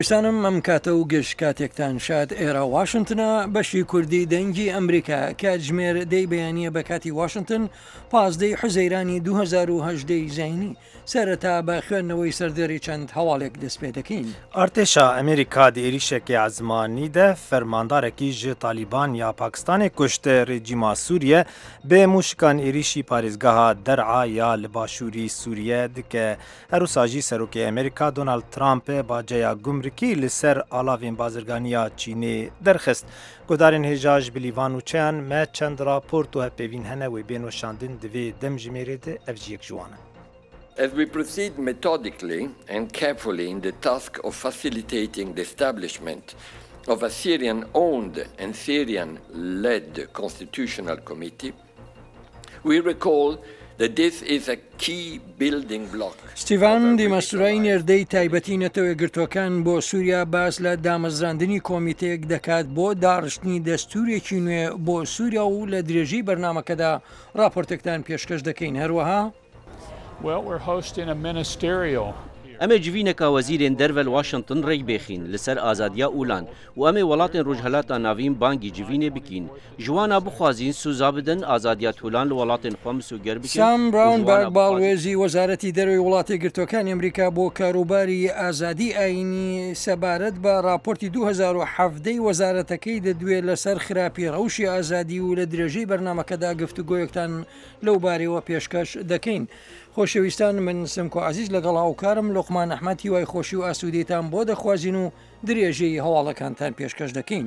سانم ئەم کاتە و گەشت کاتێکتان شاد ئێرە واشنگتنە بەشی کوردی دەنگی ئەمریکا کاتژمێر دەی بەیانیە بە کاتی واشنگتن 15 حوزەیرانی 2010 زینی سەرەتا بە خوێندنەوەی سەردێری چەند هەواڵێک دەست پێ دەکەین. ئارتێشا ئەمریکا دێریشێکی عزمانیدە فەرماندارێکی ji تالیبان یا پاکستانê کوشتە rejîma Sûriye bê mûşikan êrişî parêzgeha Der'a ya li başûrî Sûriye dike. Herûsa jî Serokê Amerîka Donald Trumpê baceya gumrikî li ser alavên bazirganiya Çînê derxist. Guhdarên hêja ji bilîvan û çayan me çend raport û hevpêvîn hene wê bên weşandin di vê demjimêrê de ev jî yek ji wan e. As we proceed methodically and carefully in the task of facilitating the establishment of a Syrian-owned and Syrian-led constitutional committee, we recall that this is a key building block. ستیڤان دیمەستورای نێردەی تایبەتی نەتەوەی گرتوەکان بۆ سووریا باس لە دامەزراندنی کۆمیتەیەک دەکات بۆ داڕشتنی دەستورێکی نوێ بۆ سووریا و لە درێژەی بەرنامەکەدا راپۆرتێکتان پێشکەش دەکەین هەروەها. Well, we're hosting a ministerial. ئەمە جوینێکە وەزیرên derve li Washington rêk bêxîn li ser azadiya ûlan û em ê welatên Rojhilata Navîn bangî civînê bikîn. Ji wan a bixwazîn sûza bidin azadiya tûlan li welatên xwe misûger bikin. سام براونبەرگ باڵوێزی وەزارەتی دەرەوەی وڵاتی گرتوەکانی ئەمریکا بۆ کاروباری ئازادی ئاینی سەبارەت بە راپۆرتی 2017 وەزارەتەکەی دەدوێت لەسەر خراپی ڕەوشی ئازادی و لە درێژەی بەرنامەکەدا گفتوگۆیەکتان لەو بارەوە پێشکەش دەکەین. خۆشەویستان من سمکۆ عزیز لەگەڵ هاوکارم لۆقمان ئەحمەدی وای خۆشی و ئاسوودەیتان بۆ دەخوازین و درێژەی هەواڵەکانتان پێشکەش دەکەین.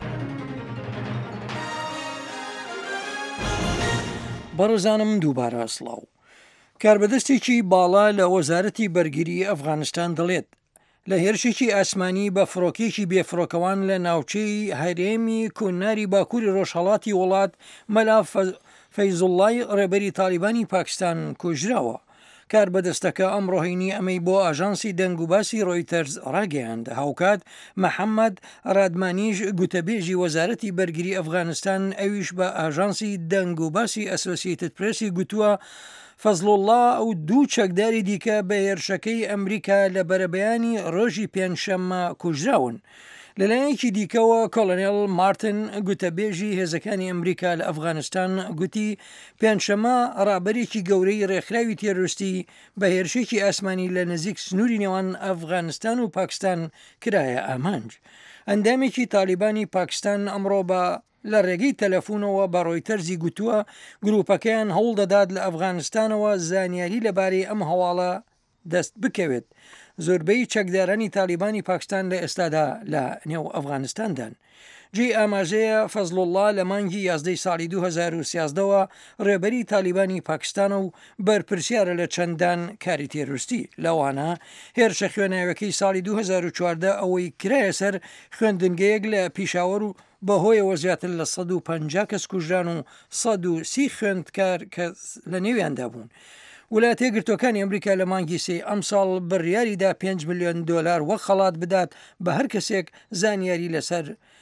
بەڕێزانم دووبارە سڵاو. کاربەدەستێکی باڵا لە وەزارەتی بەرگری ئەفغانستان دەڵێت لە هێرشێکی ئاسمانی بە فڕۆکێکی بێفرۆکەوان لە ناوچەی هەرێمی کۆناری باکووری ڕۆژهەڵاتی وڵات مەلا فەیزوڵڵای ڕێبەری تالیبانی پاکستان کوژراوە. کاربەدەستەکە ئەمڕۆهینی ئەمەی بۆ ئاژانسی دەنگ و باسی ڕۆیتەرز ڕاگەیاند. هاوکات محەممەد ڕادمانیش گوتەبێژی وەزارەتی بەرگری ئەفغانستان ئەویش بە ئاژانسی دەنگ و باسی ئەسۆسیێتد پرێسی گوتووە فەزلوڵڵا ئەو دوو چەکداری دیکە بە هێرشەکەی ئەمریکا لە بەرەبەیانی ڕۆژی پێنجشەممە کوژراون. لەلایەکی دیکەوە کۆلۆنێل مارتن گوتەبێژی هێزەکانی ئەمریکا لە ئەفغانستان گوتی پێنجشەممە ڕابەرێکی گەورەی ڕێکخراوی تێڕوستی بە هێرشێکی ئاسمانی لە نزیک سنووری نێوان ئەفغانستان و پاکستان کرایە ئامانج. ئەندامێکی تالیبانی پاکستان ئەمڕۆ بە لە ڕێگەی تەلەفۆنەوە بە ڕۆیتەرزی گوتووە گروپەکەیان هەوڵ دەدات لە ئەفغانستانەوە زانیاری لەبارەی ئەم هەواڵە دەست بکەوێت. زۆربەی چەکدارانی تالیبانی پاکستان لە ئێستادا لە نێو ئەفغانستاندان. جێ ئاماژەیە فەزلوڵڵا لە مانگی 11 ساڵی 2013ەوە ڕێبەری تالیبانی پاکستانە و بەرپرسیارە لە چەندان کاری تێروستی. لەوانە هێرشە خوێناوەکەی ساڵی 2014 ئەوەی کرایە سەر خوێندنگەیەک لە پیشاوەڕ و بەهۆیەوە زیاتر لە 150 کەس کوژران و 130 خوێندکار کەس لە نێویاندا بوون. ویلایەتە یەکگرتووەکانی ئەمریکا لە مانگی سێ ئەم ساڵ بڕیاریدا 5 ملیۆن دۆلار وەک خەڵات بدات بە هەر کەسێک زانیاری لەسەر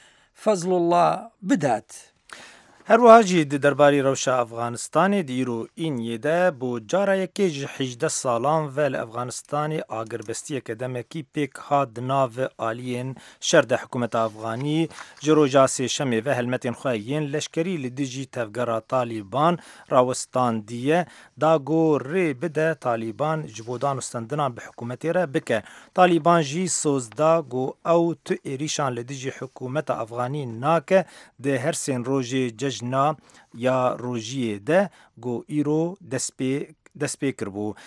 فەزلوڵڵا بدات. هەروەها جی دەرباری ڕەوشە ئەفغانستانی دیرو ئینیێدە بۆ جارایەکێ ji 18 ساڵان ve li Efganistanê agirvestiyeke demekî pêk hat di nav aliyên şer de hikûmeta Efganî ji roja sêşemê ve helmetên xwe yên leşkerî li dijî tevgera Taliban rawestandiye da got rê bide Taliban ji bo danûstendinan bi hikûmetê re bike. Taliban jî soz da got ew tu êrîşan li dijî hikûmeta Efganî nake di hersên rojê cejna ya rojiyê de got îro dest pê kirbû.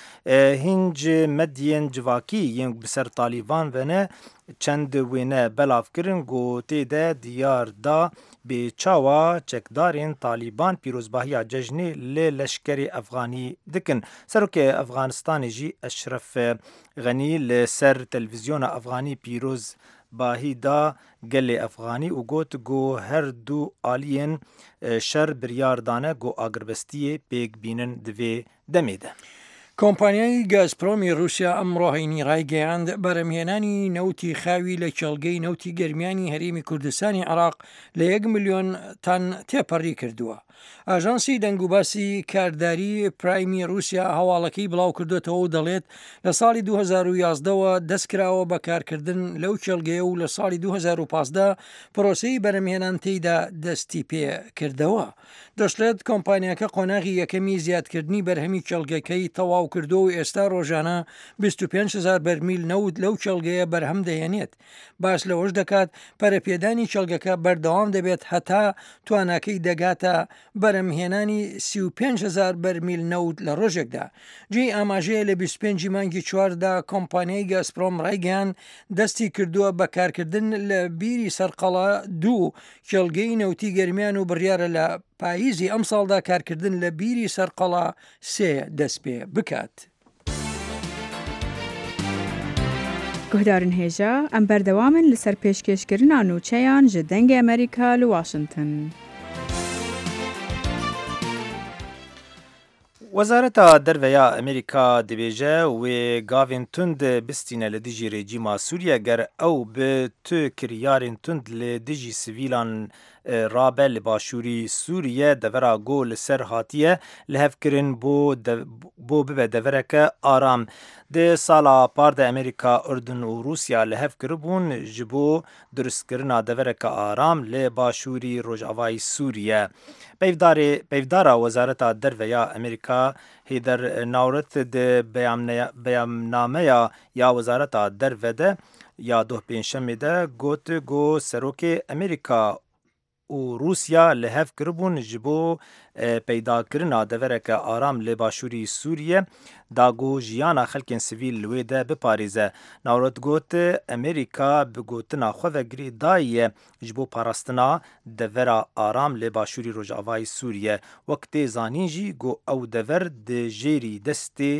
Hîn ji medyên civakî yên bi ser Taliban vene çend wêne belav kirin gotê de diyar da bê çawa çekdarên Taliban pîrozbahiya cejnê lê leşkerê Efganî dikin. Serokê Efganistanê jî Eşref Genî li ser televizyona Efganî pîroz bahî da gelê Efganî û got got her du aliyên şer biryar dane got agirvestiyê pêk bînin di vê demê de. کۆمپانیای گازپرۆمی رووسیا ئەمڕۆ هەینی ڕایگەیاند بەرەمهێنانی نەوتی خاوی لە کێڵگەی نەوتی گەرمیانی هەرێمی کوردستانی عێراق لە 1 ملیۆن تەن تێپەڕی کردووە. ئاژانسی دەنگوباسی کارداری پرایمی رووسیا هەواڵەکەی بڵاو کردوێتەوە و دەڵێت لە ساڵی 2011ەوە دەستکراوە بەکارکردن لەو کێڵگەیە و لە ساڵی 2015 پرۆسەی بەرەمهێنان تێیدا دەستی پێ کردەوە. دەشڵێت کۆمپانیاکە قۆناغی یەکەمی زیادکردنی بەرهەمی کێڵگەکەی تەواو کردو و ئێستا ڕۆژانە 25,000 بەرمیل نەوت لەو کێڵگەیە بەرهەم دەهێنێت. باس لەوەش دەکات پەرەپێدانی کێڵگەکە بەردەوام دەبێت هەتا تواناکەی دەگاتە بەرەمهێنانی 35,000 بەرمیل نەوت لە ڕۆژێکدا. جێی ئاماژەیە لە 25 مانگی چواردا کۆمپانیای گازپرۆم ڕایگەیان دەستی کردووە بەکارکردن لە بیری سەرقەڵا 2 کێڵگەی نەوتی گەرمیان و بڕیارە لە پاییزی ئەم ساڵدا کارکردن لە بیری سەرقەڵا 3 دەست پێ بکات. گهدارن هێژە ئەم بەردەوامن لەسەر پێشکەشکردنا نووچەیان ji dengê ئەمریکا li Washington. وەزارەتا دەرڤەیە ئەمریکا دەبێژە وێ گاڤên tund bistîne li dijî rejîma Sûriye ger ew bi tu kiryarên tund li dijî sivîlan rabe li başûrî Sûriye devera got li ser hatiye li hevkirin bo bibe devereke aram. Di sala par de Amerîka, Urdun û Rûsya li hev kiribûn ji bo durustkirina devereke aram li başûrî Rojavayê Sûriye. Peyvdara Wezareta Derveya Amerîka Hêder Nawret di beyannnameya ya Wezareta Derve de ya dohpênşemê de got serokê Amerîka û Rûsya li hev kiribûn ji bo peydakirina devereke aram li başûrî Sûriye dago jiyana xelkên sivîl li wê de biparêze. Nawret got Amerîka bi gotina xwe vegirî dayiye ji bo parastina devera aram li başûrî Rojavayê Sûriye. Wek tê zanîn jî got ew dever di jêrî destê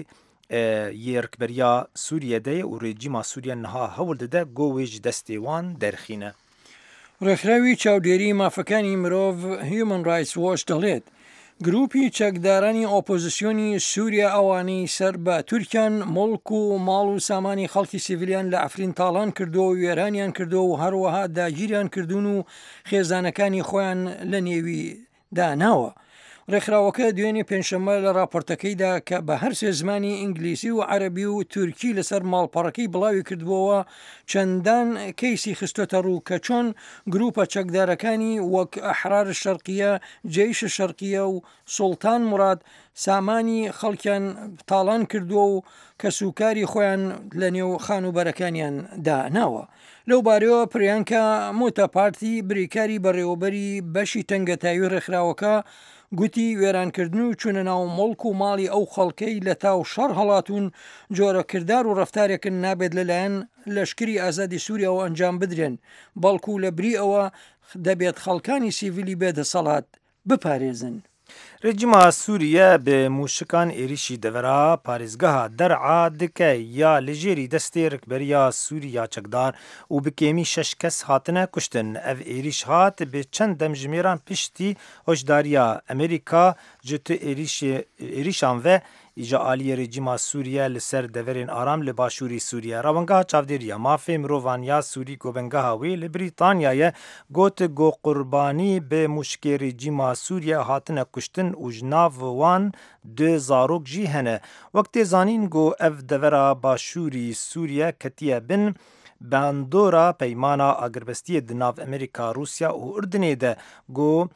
yêrkberiya Sûriyedê û rejîma Sûriye niha hewl dide got wê ji destê wan derxîne. ڕێکخراوی چاودێری مافەکانی مرۆڤ Human Rights Watch دەڵێت گروپی چەکدارانی ئۆپۆزیسیۆنی سووریا ئەوانەی سەر بە تورکیان مڵک و ماڵ و سامانی خەڵکی سیڤیلیان لە ئەفرین تاڵان کردو و وێرانیان کردو و هەروەها داگیریان کردوون و خێزانەکانی خۆیان لە نێوی داناوە. ڕێکخراوەکە دوێنێ پێنجشەممە لە راپۆرتەکەیدا کە بە هەر سێ زمانی ئینگلیسی و عەرەبی و تورکی لەسەر ماڵپەڕەکەی بڵاوی کردبووەوە چەندان کەیسی خستۆتە ڕوو کە چۆن گروپە چەکدارەکانی وەک ئەحرار شەرقیە، جەیش شەرقیە و سوڵتان مراد سامانی خەڵکیان تاڵان کردووە و کە سوکاری خۆیان لە نێو خانوبەرەکانیان داناوە. لەو بارەوە پریانکە مۆتەپارتی بریکاری بەڕێوەبەری بەشی تەنگەتاوی ڕێکخراوەکە گوتی وێرانکردن و چونە ناو مڵک و ماڵی ئەو خەڵکەی لە تاو شەڕ هەڵاتون جۆرە کردار و ڕەفتارێکن نابێت لەلایەن لەشکری ئازادی سووریەوە ئەنجام بدرێن بەڵکو لە بری ئەوە دەبێت خەڵکانی سیڤیلی بێدەسەڵات بپارێزن. Rejîma Sûriye bi mûşikan êrişî devera parêzgeha der'a dike ya li jêrî destê rikberiya Sûriya çekdar û bi kêmî 6 kes hatine kuştin. Ev êriş hat bi çend demjimêran piştî hoşdariya Amerîka ji tu êrişan ve îja aliyê rejîma Sûriye li ser deverên aram li başûrî Sûriye. Rawengeha çavdêriya mafê mirovan ya Sûrî gobengeha wê li Brîtanyayê got qurbanî bi mûşikê rejîma Sûriye hatine kuştin û ji nav wan 2 zarok jî hene. Wek tê zanîn got ev devera başûrî Sûriye ketiye bin bandora peymana agirbestiyê di nav Amerîka, Rûsya û Urdunê de got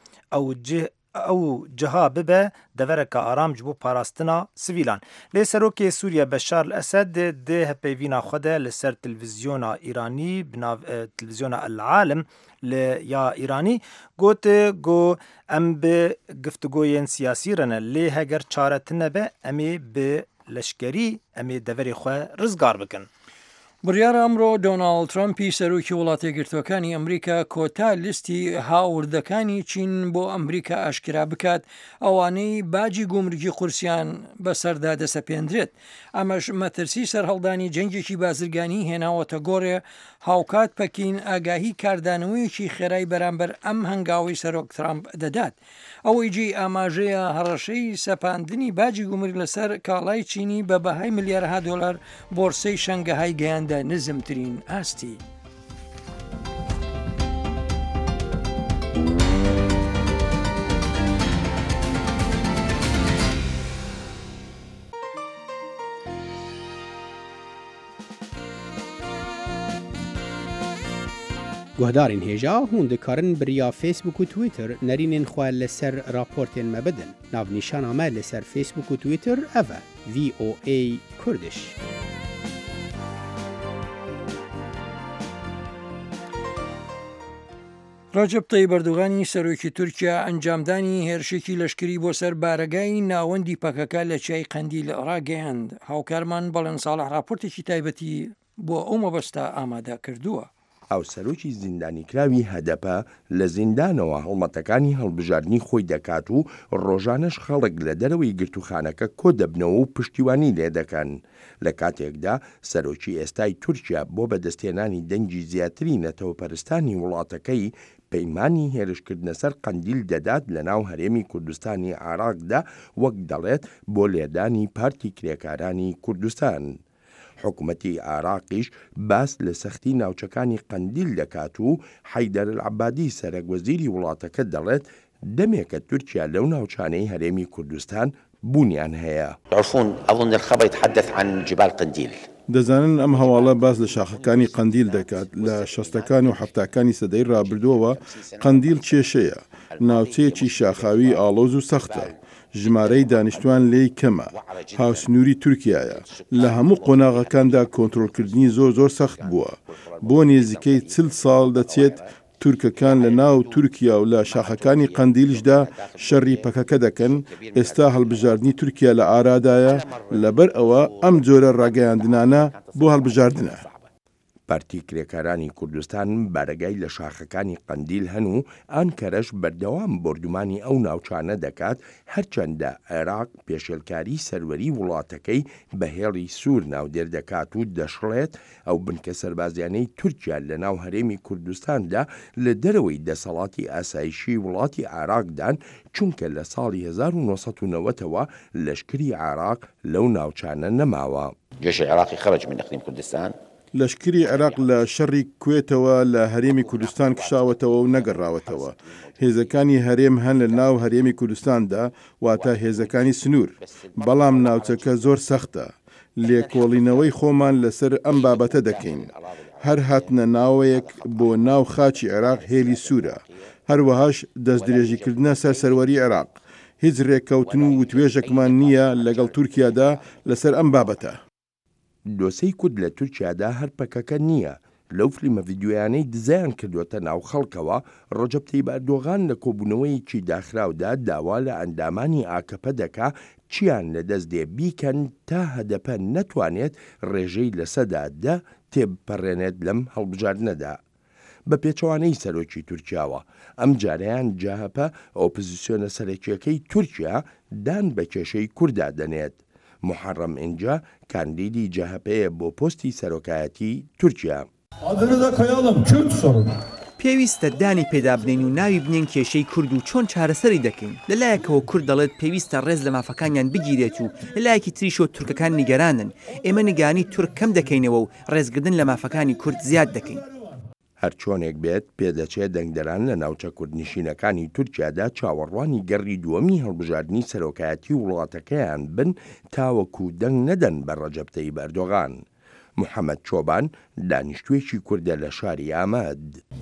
ew ciha bibe devereka aram ji bo parastina sivîlan. Lê serokê Sûriye Beşar el-Esed dê hevpeyvîna xwe de li ser televîzyona Îranî bi nav televîzyona El-Alim li ya Îranî got em bi giftugoyên siyasî re ne lê heger çare tune be em ê bi leşkerî em ê deverê xwe rizgar bikin. بڕیارە ئەمڕۆ دۆناڵد ترامپی سەرۆکی وڵاتە یەکگرتووەکانی ئەمریکا کۆتا لیستی هاوردەکانی چین بۆ ئەمریکا ئاشکرا بکات ئەوانەی باجی گومرگی قورسیان بەسەردا دەسەپێندرێت. ئەمەش مەترسی سەرهەڵدانی جەنگێکی بازرگانی هێناوەتە گۆڕێ هاوکات پەکین ئاگاهی کاردانەوەیەکی خێرای بەرامبەر ئەم هەنگاوی سەرۆک ترامپ دەدات. ئەوەی جێی ئاماژەیە هەڕەشەی سەپاندنی باجی گومرگ لەسەر کاڵای چینی بە بەهای ملیارها دۆلار بۆرسەی شەنگەهای گەیاندە نزمترین ئاستی. گوهدارین هێژا هون دikarin biriya Facebook û Twitter nerînên xwe li ser raportên me bidin. Navnîşana me li ser Facebook û Twitter ev e VOA Kurdish. ڕەجەب تەیب ئەردوغانی سەرۆکی تورکیا ئەنجامدانی هێرشێکی لەشکری بۆ سەر بارگای ناوەندی پەکەکە لە چای قەندیل ڕاگەیاند. هاوکارمان بەڵێن ساڵح راپۆرتێکی تایبەتی بۆ ئەو مەبەستە ئامادە کردووە. ئەو سەرۆکی زیندانی کراوی هەدەپە لە زیندانەوە هەڵمەتەکانی هەڵبژاردننی خۆی دەکات و ڕۆژانەش خەڵک لە دەرەوەی گرتوخانەکە کۆ دەبنەوە و پشتیوانی لێ دەکەن. لە کاتێکدا سەرۆکی ئێستای تورکیا بۆ بەدەستێنانی دەنگی زیاتری نەتەوەپەرستانی وڵاتەکەی پەیمانی هێرشکردنە سەر قەندیل دەدات لە ناو هەرێمی کوردستانی عێراقدا وەک دەڵێت بۆ لێدانی پارتی کرێکارانی کوردستان. حکوومەتی عێراقیش باس لە سەختی ناوچەکانی قەندیل دەکات و حەیدەر العەبادی سەرۆکوەزیری وڵاتەکە دەڵێت دەمێکە تورکیا لەو ناوچانەی هەرێمی کوردستان بوونیان هەیە. أظن الخبر يتحدث عن جبال قنديل. دەزانن ئەم هەواڵە باز لە شاخەکانی قەندیل دەکات. لە شەستەکان و هەفتاکانی سەدەی ڕابردووەوە قەندیل کێشەیە، ناوچەیەکی شاخاوی ئاڵۆز و سەختە. ژمارەی دانیشتوان لێی کەمە. هاوسنووری تورکیایە. لە هەموو قۆناغەکاندا کۆنتڕۆلکردنی زۆر سەخت بووە. بۆ نێزیکەی 40 ساڵ دەچێت تورکەکان لە ناو تورکیا و لە شاخەکانی قەندیلشدا شەڕی پەکەکە دەکەن. ئێستا هەڵبژاردننی تورکیا لە ئارادایە لەبەر ئەوە ئەم جۆرە ڕاگەیاندنانە بۆ هەڵبژاردنە. پارتی کرێکارانی کوردستان بارگای لە شاخەکانی قەندیل هەن و ئەنکەرەش بەردەوام بردومانی ئەو ناوچانە دەکات هەرچەندە عێراق پێشێلکاری سەروەری وڵاتەکەی بەهێڵی سوور ناودێر دەکات و دەشڵێت ئەو بنکە سەربازیانەی تورکیا لە ناو هەرێمی کوردستاندا لە دەرەوەی دەسەڵاتی ئاسایشی وڵاتی عێراقدان چونکە لە ساڵی 1990ەوە لەشکری عێراق لەو ناوچانە نەماوە. جيش العراقي خرج من إقليم كردستان. لەشکری عێراق لە شەڕی کوێتەوە لە هەرێمی کوردستان کشاوەتەوە و نەگەڕاوەتەوە. هێزەکانی هەرێم هەن لە ناو هەرێمی کوردستاندا واتە هێزەکانی سنوور. بەڵام ناوچەکە زۆر سەختە. لێکۆڵینەوەی خۆمان لەسەر ئەم بابەتە دەکەین. هەر هاتنە ناوەیەک بۆ ناو خاچی عێراق هێلی سوورە. هەروەهاش دەستدرێژیکردنە سەر سەروەری عێراق. هیچ ڕێککەوتن و وتوێژێکمان نییە لەگەڵ تورکیادا لەسەر ئەم بابەتە. دۆسەی کورد لە تورکیادا هەر پەکەکە نییە. لەو فلیمە ڤیددیۆیانەی دزایان کردوەتە ناو خەڵکەوە ڕەجەب تەیب ئەردۆغان لە کۆبوونەوەیەکی داخراودا داوا لە ئەندامانی ئاکەپە دەکا چیان لەدەست دێ بیکەن تا هەدەپە نەتوانێت ڕێژەی لەسەدادا تێبپەڕێنێت لەم هەڵبژاردنەدا. بە پێچەوانەی سەرۆکی تورکیاوە ئەم جارەیان جاهەپە ئۆپۆزیسیۆنە سەرەکیەکەی تورکیا دان بە کێشەی کووردا دەنێت. محرم اینجا کاندیدی جەهەپەیە بۆ پۆستی سەرۆکایەتی تورکیا. پێویستە دانی پێدا بنین و ناوی بنین کێشەی کورد و چۆن چارەسەری دەکەین. لەلایەکەوە کورد دەڵێت پێویستە ڕێز لە مافەکانیان بگیرێت و لەلایەکی تریشۆ تورکەکان نیگەرانن. ئێمە نیگانی تورک کەم دەکەینەوە و ڕێزگردن لە مافەکانی کورد زیاد دەکەین. هەر چۆنێک بێت پێدەچێت دەنگدەران لە ناوچە کوردنشینەکانی تورکیادا چاوەڕوانی گەڕی دووەمی هەڵبژاردننی سەرۆکایەتی وڵاتەکەیان بن تاوەکو دەنگ نەدەن بە ڕەجەب تەیب ئەردۆغان. محەممەد چۆبان دانیشتوێکی کوردە لە شاری ئاماد.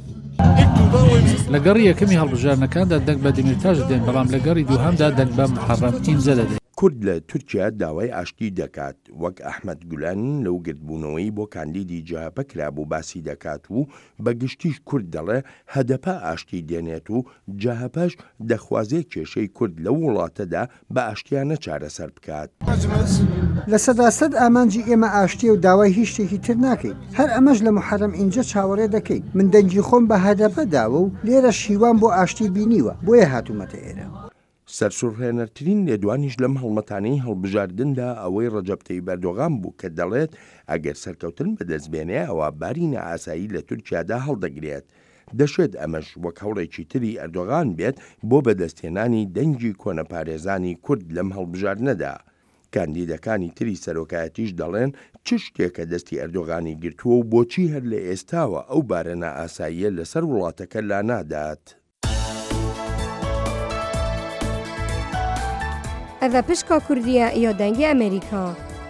لە گەڕی یەکەمی هەڵبژاردنەکاندا دەنگ بە دیمیرتاژ دێن، بەڵام لە گەڕی دووهەمدا دەنگ بە محەرەم ئینجە دەدەن. کورد لە تورکیا داوای ئاشتی دەکات وەک ئەحمەد گولان لەو گرتبوونەوەی بۆ کاندیدی جەهەپە کرابوو باسی دەکات و بەگشتیش کورد دەڵێ هەدەپە ئاشتی دێنێت و جەهەپەش دەخوازێ کێشەی کورد لەو وڵاتەدا بە ئاشتیانە چارەسەر بکات. لە سەداسەد ئامانجی ئێمە ئاشتیە و داوای هیچ شتێکی تر ناکەین. هەر ئەمەش لە محەرەم ئینجا چاوەڕێ دەکەین. من دەنگی خۆم بە هەدەپە داوە و لێرە شیوان بۆ ئاشتی بینیوە بۆیە هاتوومەتە ئێرە. سەرسوڕهێنەرترین لێدوانیش لەم هەڵمەتانەی هەڵبژاردندا ئەوەی ڕەجەب تەیب ئەردۆغان بوو کە دەڵێت ئەگەر سەرکەوتن بەدەستبێنێ ئەوە باری نەئاسایی لە تورکیادا هەڵدەگرێت. دەشێت ئەمەش وەک هەوڵێکی تری ئەردۆغان بێت بۆ بەدەستهێنانی دەنگی کۆنەپارێزانی کورد لەم هەڵبژاردنەدا. کاندیدەکانی تری سەرۆکایەتیش دەڵێن چ شتێکە دەستی ئەردۆغانی گرتووە و بۆچی هەر لە ئێستاوە ئەو بارە نەئاساییە لەسەر وڵاتەکە لا نادات. ئەڤە پشکا کوردیە یا دەنگی ئەمریکا.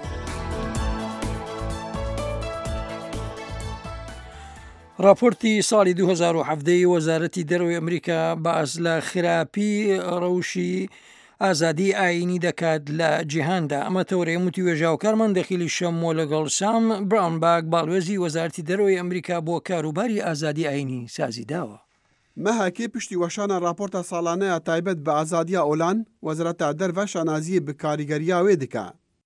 راپۆرتی ساڵی 2017 وەزارەتی دەرەوەی ئەمریکا باس لە خراپی ڕەوشی ئازادی ئاینی دەکات لە جیهاندا. ئەمە تەورەیە موتی وێژاوکارمان دەخیلی شەمۆ لەگەڵ سام براونباک باڵوێزی وەزارەتی دەرەوەی ئەمریکا بۆ کاروباری ئازادی ئاینی سازی داوە. مەهاکێ پشتی وەشانە راپۆرتە ساڵانەیە تایبەت بە ئازادیە ئۆلان وەزارەتە دەرڤە شانازیە بە کاریگەریاوێ دکا.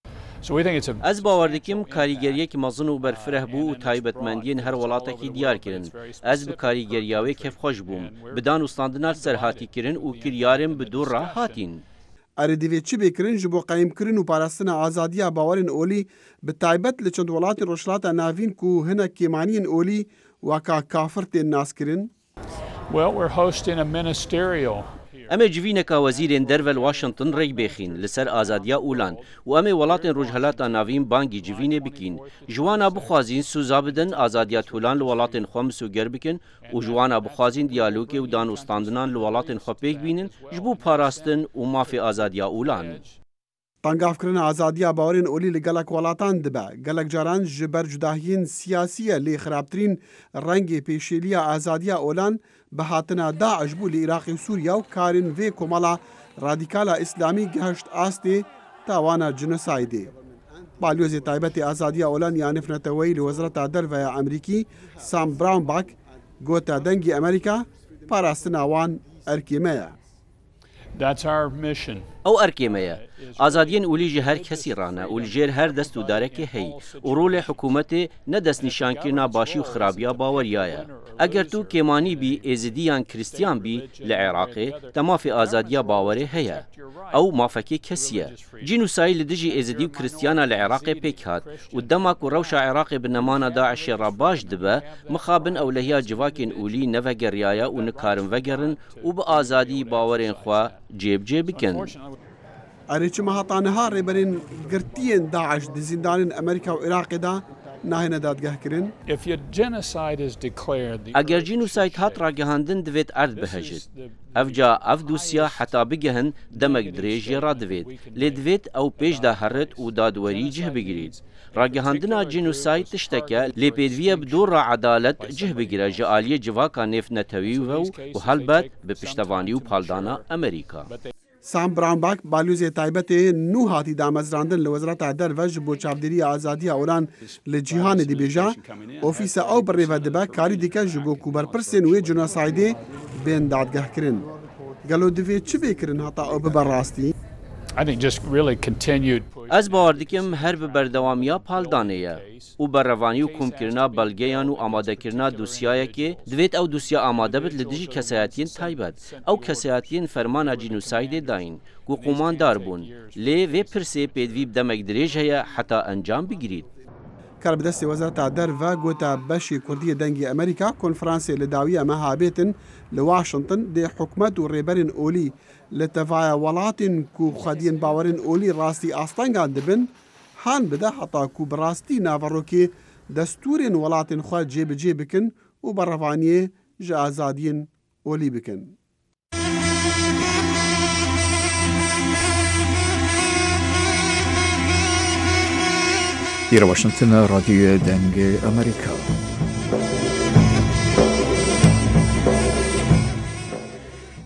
ئەس باوەڕ دەکەم کاریگەریەکی مەزن و بەرفرە بوو و تایبەتمەندیên هەر وڵاتێکی دیارکردن. ئەس بە کاریگەریاوەی کێفخۆش بووم بدان و ستاندنار سەرهاتیکردن و کریارم بە دوور ڕاهاتین. ئەرێ دەوێت چ بێکردن ji بۆ قەیمکردن و پاراستنە ئازادیە باوەرên ئۆلی bi تایبەت لە چەند وڵاتی ڕۆژهەڵاتە ناوین و hinek kêmaniyên ئۆلی weka kafir tên naskirin. Well, we're hosting a ministerial. ئەمە جوینەکە وەزیرên دەرڤە واشنگتن ڕێک بێخین لەسەر ئازادیا ئولان و ئەمێ وڵاتên ڕۆژهەڵاتە ناوین بانگی جوینێ بکەین. جوانە بخوازین سوزا بدەن ئازادیا تولان لە وڵاتên خۆ مسوگەر بکەن و جوانە بخوازین دیالۆگێ و دانوستاندنان لە وڵاتên خۆ پێک بینن ji بۆ پاراستن و مافی ئازادیا ئولان. تەنگافکردنە ئازادیە باوەرên ئۆلی لە gelek وڵاتان dibe. Gelek caran ji ber cudahiyên siyasî lê xirabtirîn rengê pêşêliya azadiya olan bi hatina Daeş bû li Iraqê û Sûriya û karên vê komala radîkala İslamî geheşt astê tawana genosaydê. Balyozê taybetê azadiya olan ya nifneteweyî li Wezareta Derveya Emerîkî Sam Brownback gote dengê Emerîka parastina wan erkême ye. That's our mission. ئەو ئەرکێمەیە ئازادیên ئولî ji her kesî rane û li jêr her dest û darekê hey û rolê hikûmetê ne destnîşankirina başî û xirabiya baweriya ye. Eger tu kêmanî bî êzidiyan Kristyan bî li Iraqê te mafê azadiya bawerê heye. Ew mafekê kesî ye. Cînûsayî li dijî êzidî û Kristiyana li Iraqê pêk hat û dema ku rewşa Iraqê bi nemana Daişê re baş dibe mixabin ewlehiya civakên ûlî nevegeriyaye û nikarin vegerin û bi azadî bawerên xwe cêbcê bikin. ئەرێ چ مەهاتانەها ڕێبەرین گرتیên داعش di zindanên Emerîka û Iraqê da nahêne dadgehkirin. Eger cînûsayt hat ragihandin divêt erd bihejit. Ev ca ev dosya heta bigihin demek dirêj jê ra divêt. Lê divêt ew pêş de herit û dadwerî cih bigirît. Ragihandina cînûsayt tişteke lê pêdiviye bi dor ra edalet cih bigire ji aliyê civaka nêv netewî ve û helbet bi piştevanî û paldana Emerîka. Sam Brownback balyozê taybetê nû hatî damezrandin li Wezareta Derve ji bo çavdêriya azadiya olan li cîhanê dibêje, ofîsa ew bi rêve dibe karî dike ji bo ku berpirsên wê genosaydê bên dadgehkirin. Gelo divê çi bêkirin heta ew bibe rastî? Ez bawer dikim her bi berdewamiya paldanê ye û berrevanî û komkirina belgeyan û amadekirina dosyayekê divêt ew dosya amade bit li dijî kesayetiyên taybet. Ew kesayetiyên fermana cînûsaydê dayîn ku qomandar bûn. Lê vê pirsê pêdivî bi demek dirêj heye heta encam bigirît. Kar bi destê Wezareta Derve gote beşê Kurdiyê dengê Emerîka konferansê li dawiya meha bêtin li Washington dê hikûmet û rêberên olî li tevaya welatên ku xwediyên bawerên olî rastî astengan dibin han bide heta ku bi rastî naverokê destûrên welatên xwe cêbicê bikin û berrevaniyê ji azadiyên olî bikin. Îro Washington'a Radyoya Dengê Amerika.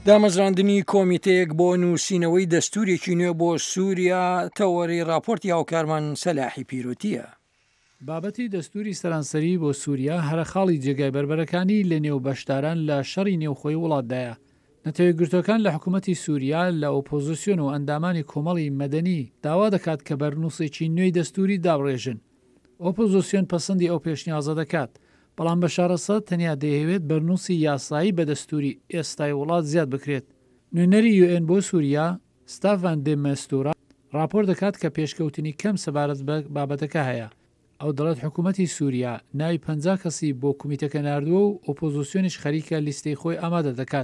دامەزراندنی کۆمیتەیەک بۆ نووسینەوەی دەستورێکی نوێ بۆ سووریا تەوەری راپۆرتی هاوکارمان سەلاحی پیرۆتیە. بابەتی دەستوری سەرانسەری بۆ سووریا هەرە خاڵی جێگای بربەرەکانی لە نێو بەشداران لە شەڕی نێوخۆی وڵاتدایە. نەتەوەی گرتوەکان لە حکوومەتی سووریا لە ئۆپۆزیسیۆن و ئەندامانی کۆمەڵی مەدەنی داوا دەکات کە بەرنووسێکی نوێی دەستوری دابڕێژن. ئۆپۆزیسیۆن پەسەندی ئەو پێشنیازە دەکات، بەڵام بەشار ئەسەد تەنیا دەیەوێت بەرنووسی یاسایی بە دەستوری ئێستای وڵات زیاد بکرێت. نوێنەری UN بۆ سووریا ستافان دێ مەستورا راپۆر دەکات کە پێشکەوتنی کەم سەبارەت بە بابەتەکە هەیە. ئەو دەڵێت حکوومەتی سووریا ناوی 50 کەسی بۆ کومیتەکە ناردووە و ئۆپۆزیسیۆنیش خەریکە لیستەی خۆی ئامادە دەکات.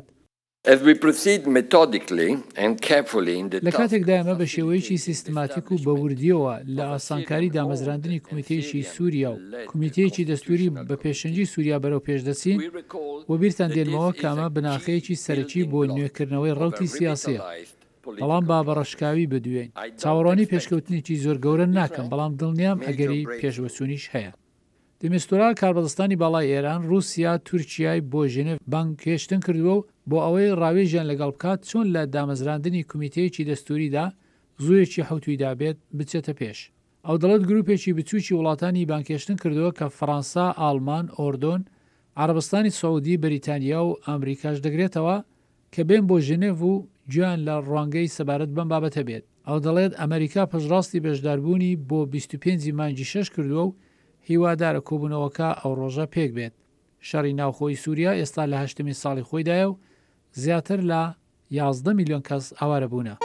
لە کاتێکدا ئەمە بە شێوەیەکی سیستماتیک و بەوردیەوە لە ئاسانکاری دامەزراندنی کومیتەیەکی سووریا و کومیتەیەکی دەستوری بە پێشەنجی سووریا بەرەو پێشدەچین و بیرتان دێنمەوە کە ئەمە بناخەیەکی سەرەکی بۆ نوێکردنەوەی ڕەوتی سیاسیە. بەڵام با بەڕەشکاوی بدوێن چاوەڕوانی پێشکەوتنێکی زۆر گەورە ناکەم، بەڵام دڵنیام ئەگەری پێشوەچوونیش هەیە. دمستورا کاربەدەستانی باڵای ئێران، رووسیا، تورکیای بۆ ژنێڤ بانک کێشتن کردووە و بۆ ئەوەی ڕاوێژیان لەگەڵ بکات چۆن لە دامەزراندنی کومیتەیەکی دەستوریدا زوویەکی حوتویدا بێت بچێتە پێش. ئەو دەڵێت گروپێکی بچووکی وڵاتانی بانکێشتن کردووە کە فەڕەنسا، ئاڵمان، ئۆردۆن، عەرەبستانی سەعودی، بەریتانیا و ئەمریکاش دەگرێتەوە کە بێن بۆ ژنێڤ و گویان لە ڕوانگەی سەبارەت بەم بابەتە بێت. ئەو دەڵێت ئەمریکا پشڕاستی بەشداربوونی بۆ 25 مانگی 6 کردووە و هیوادارە کۆبوونەوەکە ئەو ڕۆژە پێک بێت. شەڕی ناوخۆی سووریا ئێستا لە 8 ساڵی خۆیدایە و زیاتر لە 11 میلیۆن کەس ئاوارە بوونە.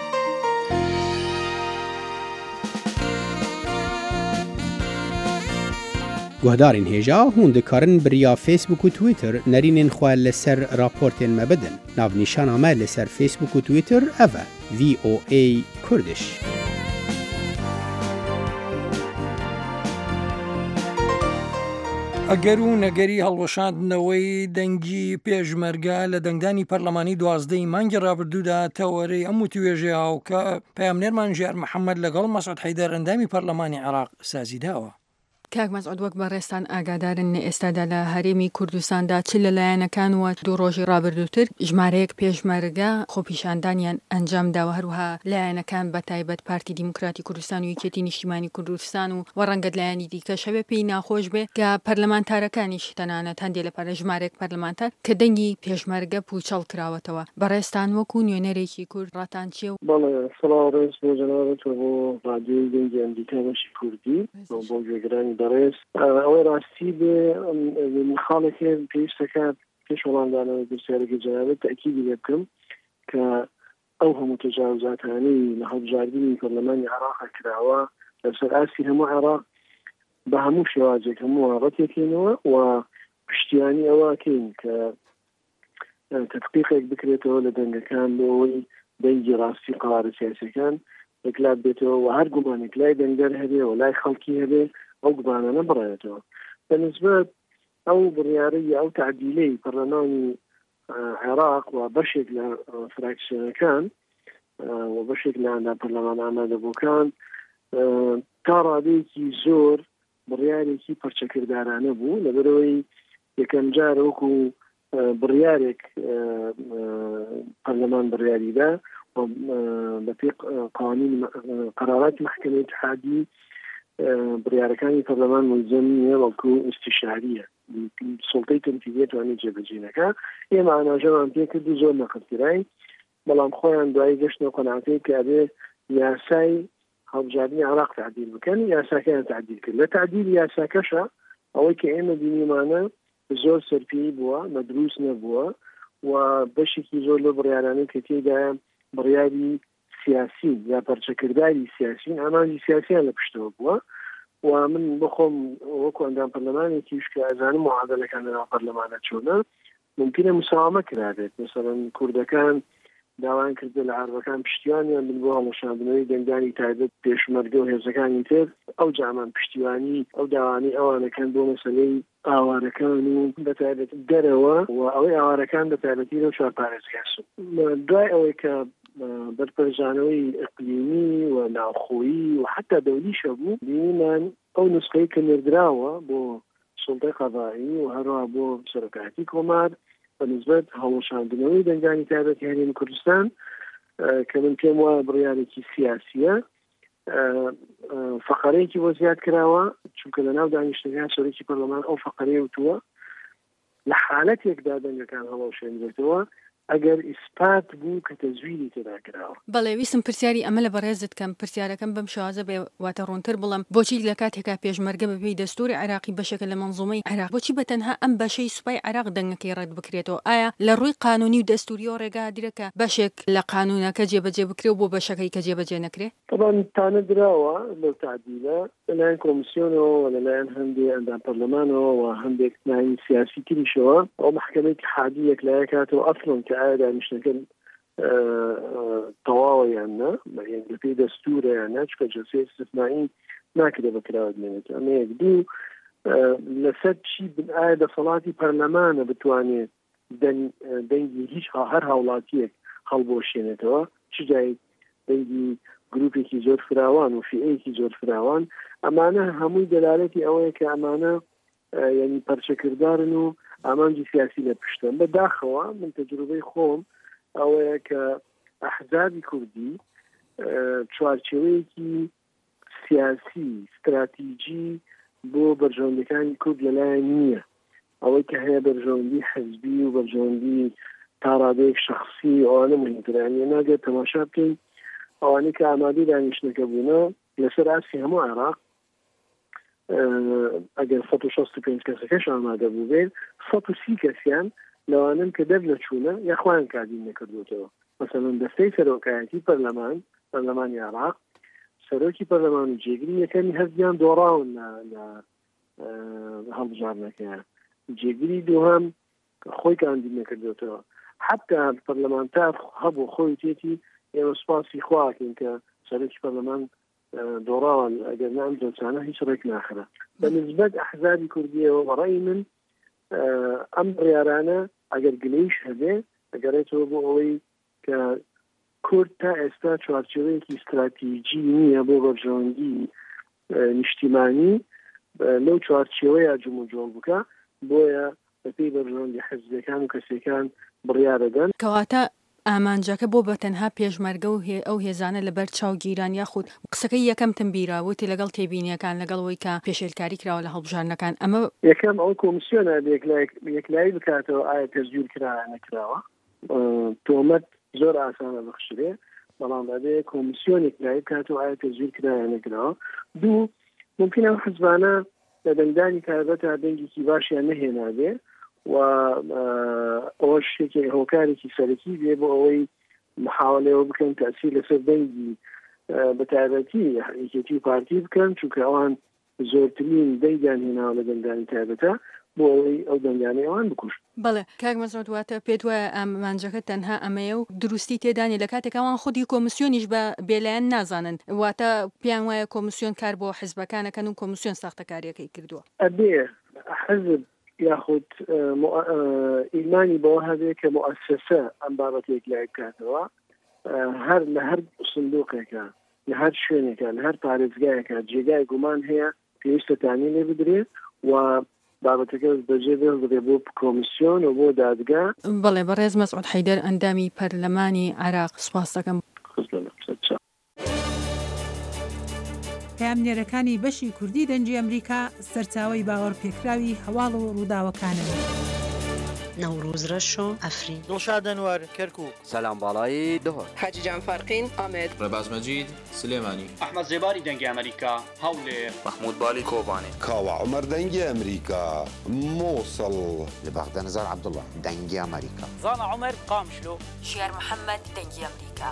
گوهدارین هێژا هون دikarin biriya Facebook û Twitter nerînên xwe li ser raportên me bidin. Navnîşana me li ser Facebook û Twitter ev e VOA Kurdish. ئەگەر و نەگەری هەڵوەشاندنەوەی دەنگی پێشمەرگە لە دەنگدانی پەرلەمانی 12 مانگی ڕابردوودا تەوەرەی ئەم توێژێ هاوکە پەیامنێرمان ژیار محەممەد لەگەڵ مەسعود حەیدەر ئەندامی پەرلەمانی عێراق سازیداوە. کاک مەسعود وەک بەڕێستان ئاگادارن ئێستادا لە هەرێمی کوردستاندا چ لەلایەنەکان وە دوو ڕۆژی ڕابردووتر ژمارەیەک پێشمەرگە خۆپیشاندانیان ئەنجامداوە، هەروها لایەنەکان بە تایبەت پارتی دیموکراتی کوردستان و یەکێتی نیشتیمانی کوردستان و وەڕەنگەت لایەنی دیکە شەوێ پێی ناخۆش بێت کە پەرلەمانتارەکانیش تەنانەت هەندێک لە پارە ژمارەیەک پەرلەمانتار کە دەنگی پێشمەرگە پوچەڵ کراوەتەوە. بەڕێستان وەکو نوێنەرێکی کورد ڕاتان چیە؟ بەڵێ سڵاوڕێز بۆ جەنابەت و بۆ ڕادیۆی دەنگی ئەمریکا بەشی کوردی بۆ گوێگرانی بەڕێز ئەوەی ڕاستی بێ خاڵێکێ پێویستەکات پێش وەڵامدانەوەی پرسیارێکی جەنابەت تەکیدی لێ بکەم کە ئەو هەموو تەجاوزاتانەی لە هەڵبژاردننی پەرلەمانی عێراقا کراوە لەسەر ئاسی هەموو عێراق بە هەموو شێوازێک هەموو ڕەتێکێنەوە و پشتیانی ئەوەکەین کە تەتقیقێک بکرێتەوە لە دەنگەکان بۆەوەی دەنگی ڕاستی قەرارە سیاسیەکان دەکلات بێتەوە و هەر گومانێک لای دەنگەر هەبێ و لای خەڵکی هەبێ ئەو گومانانە بڕێتەوە. بەنسبەت ئەو بڕیارەی ئەو تعدیلەی پەرلەمانی عێراق و بەشێک لە فراکسیۆنەکان و بەشێک لە ئەندا پەرلەمان ئامادەبووکان تا ڕادەیەکی زۆر بڕیارێکی پەرچەکردارانە بوو لەبەرەوەی یەکەم جارە وەکو بڕیارێک پەرلەمان بڕیاریدا بەپێ قوانین قەراراتی محکەمەی اتحادی بڕیارەکانی پەرلەمان ملزم نییە وەکو استیشاریە سڵتەی تەنفیذیە توانێت جێبەجێ ئێمە ئاماژەمان پێ کردو زۆر نەقەتیرای بەڵام خۆیان دوای گەشتنەوە قەناعەتەی کە ئەبێ یاسای هەڵبژاردننی عێراق تعدیل بکەن یاساکەیان تعدیل کرد. لە تعدیل یاساکەشە ئەوەی کە ئێمە بینیمانە زۆر سەرپێی بووە مەدروست نەبووە و بەشێکی زۆر لە بڕیارانەی کە تێدایە بڕیاری سیاسی یا پەرچەکرداری سیاسین ئامانجی سیاسیان لە پشتەوە بووە و من بخۆم وەکو ئەندام پەرلەمانێکیش کە ئەزانم معادلەکان لەناو پەرلەمانە چۆنە ممکنە مساوامە کرابێت مثلا کوردەکان داوان کردە لە عەربەکان پشتیوانیان بن بۆ هەڵەشاندنەوەی دەنگدانی تایبەت پێشمەرگە و هێزەکانی تر ئەو جامان پشتیوانی ئەو داوانی ئەوانەکان بۆ مەسەلەی ئاوارەکان و بەتایبەت دەرەوە و ئەوەی ئاوارەکان بەتایبەتی لەو چوار پارێزگاسن. دوای ئەوەی کە بەرپەرزانەوەی ئەقلیمی و ناوخۆیی و حتا دەولیشە بوو بینیمان ئەو نسخەی کە نێردراوە بۆ سڵتەی قەضایی و هەروە بۆ سەرۆکاتی کۆمار بەنسبەت هەڵۆشاندنەوەی دەنگانی تایبەتی هەرێمی کوردستان کە من پێم وایە بڕیارێکی سیاسیە فەقەرەیەکی بۆ زیاد کراوە چونکە لەناو دانیشتگان سەرۆکی پەرلەمان ئەو فەقەرەیە وتووە لە حالەتێکدا دەنگەکان هەڵەوشێنرێتەوە ئەگەر ئیسپات بوو کە تەزویری تێدا کراوە. بەڵێ ویسم پرسیاری ئەمە لە بەڕێزت کەم پرسیارەکەم بەم شازە بێ واتە ڕوونتر بڵم بۆچی لە کاتێکا پێشمەرگە بەپێی دەستوری عراقی بەشێکە لە منزومەی عراق بۆچی بەتەنها ئەم بەشەی سوپای عراق دەنگەکەی ڕێک بکرێتەوە ئایا لە ڕووی قانونی و دەستوریەوە ڕێگا درەکە بەشێک لە قانونەکە جێبەجێ بکرێ و بۆ بەشەکەی کە جێبەجێ نەکرێ؟ طبعا تانە درراوە لەو تعدیلە لەلایەن کۆمیسیۆنەوە و لەلایەن هەندێک ئەندام پەرلەمانەوە و هەندێک ناوی سیاسی تریشەوە ئەو محکەمەی اتحادی یەکلایە کاتەوە ئەسڵن کە ئایا دانیشتەکە تەواوە یان نە لەپێی دەستورە یان نە چکە جلسەی استثنایی ناکرێ بەکراوە بمێنێت ئەمە یەک دوو لەسەر چی ئایا دەسەڵاتی پەرلەمانە بتوانێت دەنگی هیچ هەر هاوڵاتیەک هەڵبۆشێنێتەوە چ جای دەنگی گروپێکی زۆر فراوان و فئەیەکی زۆر فراوان ئەمانە هەمووی دەلالەتی ئەوەیە کە ئەمانە یعنی پەرچەکردارن و ئامانجی سیاسی لە پشتن بەداخەوە من تەجروبەی خۆم ئەوەیە کە ئەحزابی کوردی چوارچێوەیەکی سیاسی استراتیجی بۆ بەرژەوەندەکانی کورد لەلایەن نییە ئەوەی کە هەیە بەرژەوەندی حەزبی و بەرژەوەندی تا ڕادەیەک شخصی ئەوانە مهمترانیە ناگێت تەماشا بکەین ئەوانەی کە ئامادەی دانیشتنەکە بوونە لەسەر ئاسی هەموو عێراق ئەگەر 165 کەسەکەش ئامادە بوو بێت 130 کەسیان لەوانن کە دەر لە چوونە یاخوایان کاردین نەکردوتەوە مثلا دەستەی سەرۆکایەتی پەرلەمانی عێراق سەرۆکی پەرلەمان و جێگیری یەکەمی هەردیان دۆڕاون لە هەڵبژاردنەکەیان جێگیری دووهەم خۆی کاندین نەکردوتەوە حتا پەرلەمانتار هەبوو خۆی تێتی ئێمە سوپاسی خواکەین کە سەرۆکی پەرلەمان دۆڕاوان ئەگەر نام جلسانە هیچ ڕێک ناخرە بەنسبەت ئەحزابی کوردیەوە بەڕێی من ئەم بڕیارانە ئەگەر گلەیش هەبێ ئەگەرێتەوە بۆ ئەوەی کە کورد تا ئێستا چوارچێوەیەکی استراتیجی نییە بۆ بەرژەوەندی نیشتیمانی لەو چوارچێوەیە جمع جۆڵ بکە بۆیە بەپێی بەرژەوەندی حەزبەکان و کەسێکان بڕیارەدەن کەواتە ئامانجەکە بۆ بە تەنها پێشمەرگە و ئەو هێزانە لەبەر چاوگیران یاخود قسەکەی یەکەم تنبیراوتی لەگەڵ تێبینیەکان لەگەڵەوەی کە پێشێلکاری کراوە لە هەڵبژاردنەکان ئەمە یەکەم ئەو کۆمیسیۆنە یەکلایی بکاتەوە ئایا تەزویر کرا نەکراوە تۆمەت زۆر ئاسانە بەخشرێ بەڵام بەبێ کۆمیسیۆن یەکلایی بکاتەوە ئایا تەزویر کرا نەکراوە دوو ممکن ئەو حزبانە لە دەنگدانی تایبەتە دەنگێکی باشیان نەهێنابێ و ئەوە شتێکی هۆکارێکی سەرەکی بێ بۆ ئەوەی محاولەوە بکەن تاثیر لەسەر دەنگی بە تایبەتی یەکێتی پارتی بکەن چونکە ئەوان زۆرترین دەنگیان هێناوە لە دەنگدانی تایبەتە بۆ ئەوەی ئەو دەنگانەی ئەوان بکوش. بەڵێ کاک مەزۆت واتە پێت وایە ئامانجەکە تەنها ئەمەیە و دروستی تێدانی لە کاتێک ئەوان خودی کۆمیسیۆنیش بە بێلایەن نازانن واتە پیان وایە کۆمیسیۆن کار بۆ حیزبەکانەکەن و کۆمیسیۆن ساختەکاریەکەی کردووە ئەبێ حزب یاخود ئیمانی بەوە هەبێ کە مؤسسە ئەم بابەتێک لای بکاتەوە هەر لە هەر سندوقێکە لە هەر شوێنێکە لە هەر پارێزگایەکە جێگای گومان هەیە پێویستە تامین لێ بدرێت و بابەتەکە بەجێ بێ بۆ کۆمیسیۆن و بۆ دادگا. بەڵێ بەڕێز مەسعود حەیدەر ئەندامی پەرلەمانی عێراق سوپاس دەکەم. پامنێرەکانی بەشی کوردی دەنجی ئەمریکا سەرچاوی باوەڕ پێکراوی هەواڵ و ڕووداوەکانن. نەوروز ڕەشۆ ئەفرین دڵشاد دەنوار کەرکووک سەلام باڵایی دهۆر حاجیجان فەرقین ئامێد ڕێباز مەجید سلێمانی ئەحمەد زێباری دەنگی ئەمریکا هەولێر مەحموود بالی کۆبانێ کاوە عومەر دەنگی ئەمریکا مووسڵ لە بەغدە نەزار عەبدوڵڵا دەنگی ئەمریکا زانا عومەر قامشلۆ شیار محەممەد دەنگی ئەمریکا.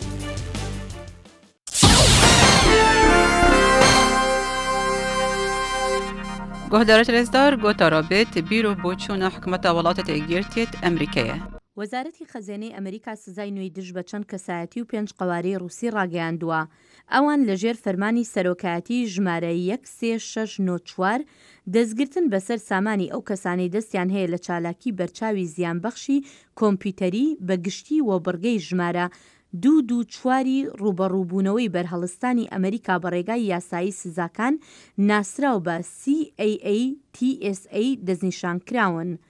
گۆهدارە رێزدار گۆتارابێت بیرۆ بۆچوونە حکومەتە وڵاتە تێگیرتێت ئەمریکایە. وەزارەتی خەزێنەی ئەمریکا سزای نوێی دژ بە چەند کەسایەتی و 5 قەوارەی ڕووسی ڕاگەیاندووە. ئەوان لەژێر فەرمانی سەرۆکایەتی ژمارە 1394 دەستگرتن بەسەر سامانی ئەو کەسانی دەستیان هەیە لە چالاکی بەرچاوی زیانبەخشی کۆمپیوتەری بەگشتی و بڕگەی ژمارە 224 ڕوبەڕووبوونەوەی بەرهەڵستانی ئەمریکا بەڕێگای یاسایی سزاکان ناسراو بە CAA TSA دەستنیشان کراون.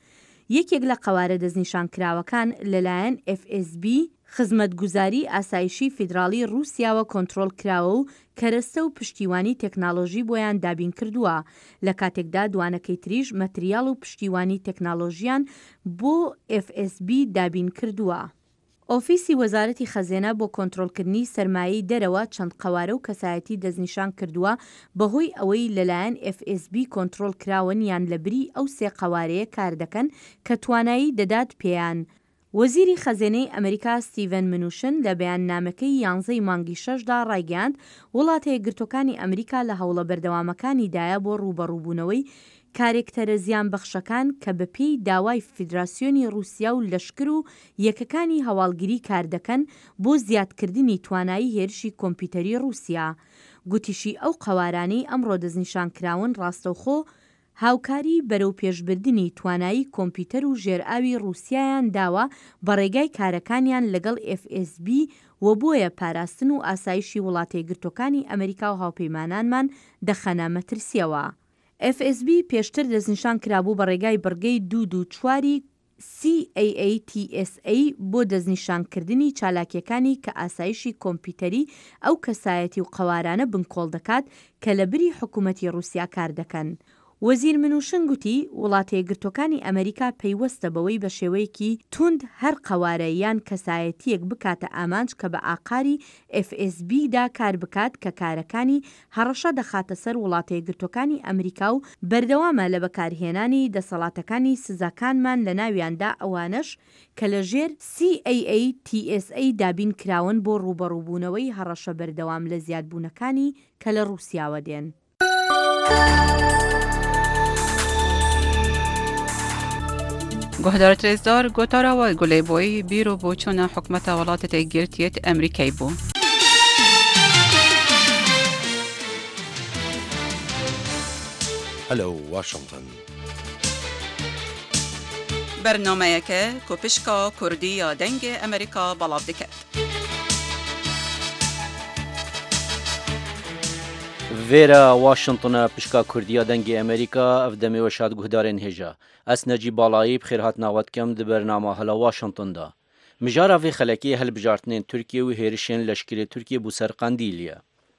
یەکێک لە قوارە دەستنیشانکراوەکان لەلایەن FSB خزمەتگوزاری ئاسایشی فیدراڵی رووسیاوە کۆنتڕۆڵ کراوە و کەرەستە و پشتیوانی تەکنالۆژی بۆیان دابین کردووە لە کاتێکدا دوانەکەی تریش مەتریال و پشتیوانی تەکنالۆژیان بۆ FSB دابین کردووە. ئۆفیسی وەزارەتی خەزێنە بۆ کۆنتڕۆلکردنی سەرمایەی دەرەوە چەند قوارە و کەسایەتی دەستنیشان کردووە بەهۆی ئەوەی لەلایەن FSB کۆنتڕۆڵ کراوەنیان لە بری ئەو سێ قوارەیە کار دەکەن کە توانایی دەدات پێیان. وەزیری خەزێنەی ئەمریکا ستیڤن منوشن لە بەیاننامەکەی 11 مانگی 6دا ڕایگەاند وڵاتە یەکگرتوەکانی ئەمریکا لە هەوڵە بەردەوامەکانیدایە بۆ ڕوبەڕووبوونەوەی کارێکتەرە زیان بەخشەکان کە بەپێی داوای فیدراسیۆنی رووسیا و لەشکر و یەکەکانی هەواڵگیری کار دەکەن بۆ زیادکردنی توانایی هێرشی کۆمپیوتەری رووسیا. گوتیشی ئەو قوارانەی ئەمڕۆ دەستنیشانکراون ڕاستەوخۆ هاوکاری بەرەو پێشبردننی توانایی کۆمپیوتەر و ژێرئاوی رووسیایان داوە بە ڕێگای کارەکانیان لەگەڵ FSB و بۆیە پاراستن و ئاسایشی وڵاتە یەکگرتوەکانی ئەمریکا و هاوپەیمانانمان دەخەنە مەترسیەوە. FSB پێشتر دەستنیشان کرابوو بە ڕێگای بڕگەی 224 CAATSA بۆ دەستنیشانکردنی چالاکیەکانی کە ئاسایشی کۆمپیوتەری ئەو کەسایەتی و قوارانە بنکۆڵ دەکات کە لە بری حکوومەتی رووسیا کار دەکەن. وەزیر منوشن گوتی وڵاتە یەکگرتوەکانی ئەمریکا پەیوەستە بەوەی بە شێوەیەکی توند هەر قوارە یان کەسایەتیەک بکاتە ئامانج کە بە ئاقاری FSBدا کار بکات کە کارەکانی هەڕەشە دەخاتە سەر وڵاتە یەکگرتوەکانی ئەمریکا و بەردەوامە لە بەکارهێنانی دەسەڵاتەکانی سزاکانمان لە ناویاندا ئەوانش کە لە ژێر CAATSA دابین کراون بۆ ڕوبەڕووبوونەوەی هەڕەشە بەردەوام لە زیادبوونەکانی کە لە رووسیاوە دێن. گهدارت رزدار گوتارا و گلی بوی بیرو بوچون حکمت ولات تگیرتیت امریکایی بو. هلو واشنطن. برنامه که کوپشکا کردی یا دنگ امریکا بلاف دکت. ویرا واشنطن پشکا کردیا دنگی امریکا افدمی و شاد گهدارن هجا اس نجی بالایی بخیرهات ناوت کم د برنامه هلا واشنطن دا مجارا وی خلکی هل بجارتنین ترکیه و هیرشین لشکری ترکیه بو سر قندیلیه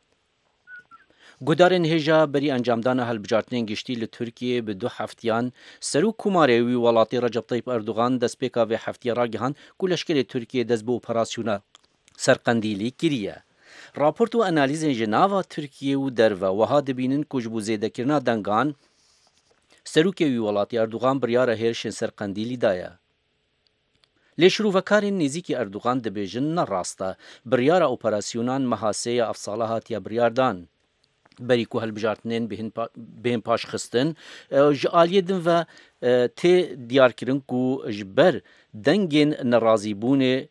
گهدارن هجا بری انجامدان هل بجارتنین گشتی لترکیه به 2 هفتیان سرو کماره وی ولاتی رجب طیب اردوغان دست پیکا وی هفتی را گهان کو لشکری ترکیه دست بو اپراسیونا سر قندیلی کریه راپورت و انالیز جناوا ترکیه و دروا وها دبینن کجبو زیدکرنا دنگان سروکی وی ولاتی اردوغان بریاره هیرشن سر قندیلی دایا. لشروفکارین نزیکی اردوغان دبیجن نراستا بریاره اپراسیونان محاسه افصاله هاتیا بریاردان. بری که هل بجارتنین بهن پاش خستن جعالیه دن و تی دیار کرن که جبر دنگین نرازی بونه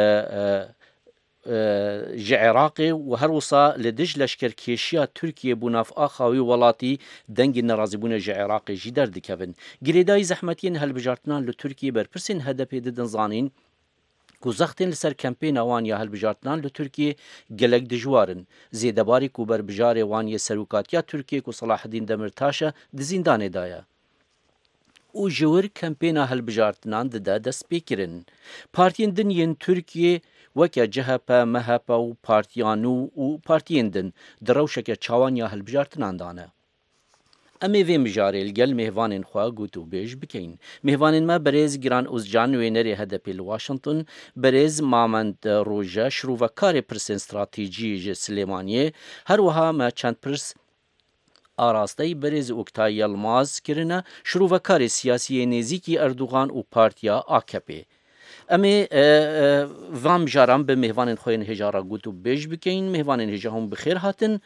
جه عراقی و هر وصا لدج لشکر کشیا ترکیه بوناف آخاوی ولاتی دنگ نرازبون جه عراقی جی در دکبن گریدای زحمتین هل بجارتنان لترکیه برپرسین هدف ددن زانین کو زختین لسر کمپین وان یا هل بجارتنان لترکیه گلک دجوارن زیدباری کو بر بجار وان یا سروکاتیا ترکیه کو صلاح الدین دمرتاشا دزیندان دایا او جور کمپین هل بجارتنان ددا دست پیکرن پارتین دنین ترکیه وکه جهپا مهپا و پارتیانو و پارتیندن دروشک چاوان یا هلبجارتنان دانه. امی وی مجاره الگل مهوانین خواه گوتو بیش بکین. مهوانین ما برز گران اوزجان وینری هدپی لواشنطن برز مامند روژه شروع پرسن استراتیجی سلیمانیه هر وها ما چند پرس آراسته برز اکتای یلماز کرنه شروع سیاسی نزیکی اردوغان و پارتیا AKP. امی وام جارم به مهوانین خوین هجارا گوتو بیش بکین مهوانین هجا هم بخیر هاتن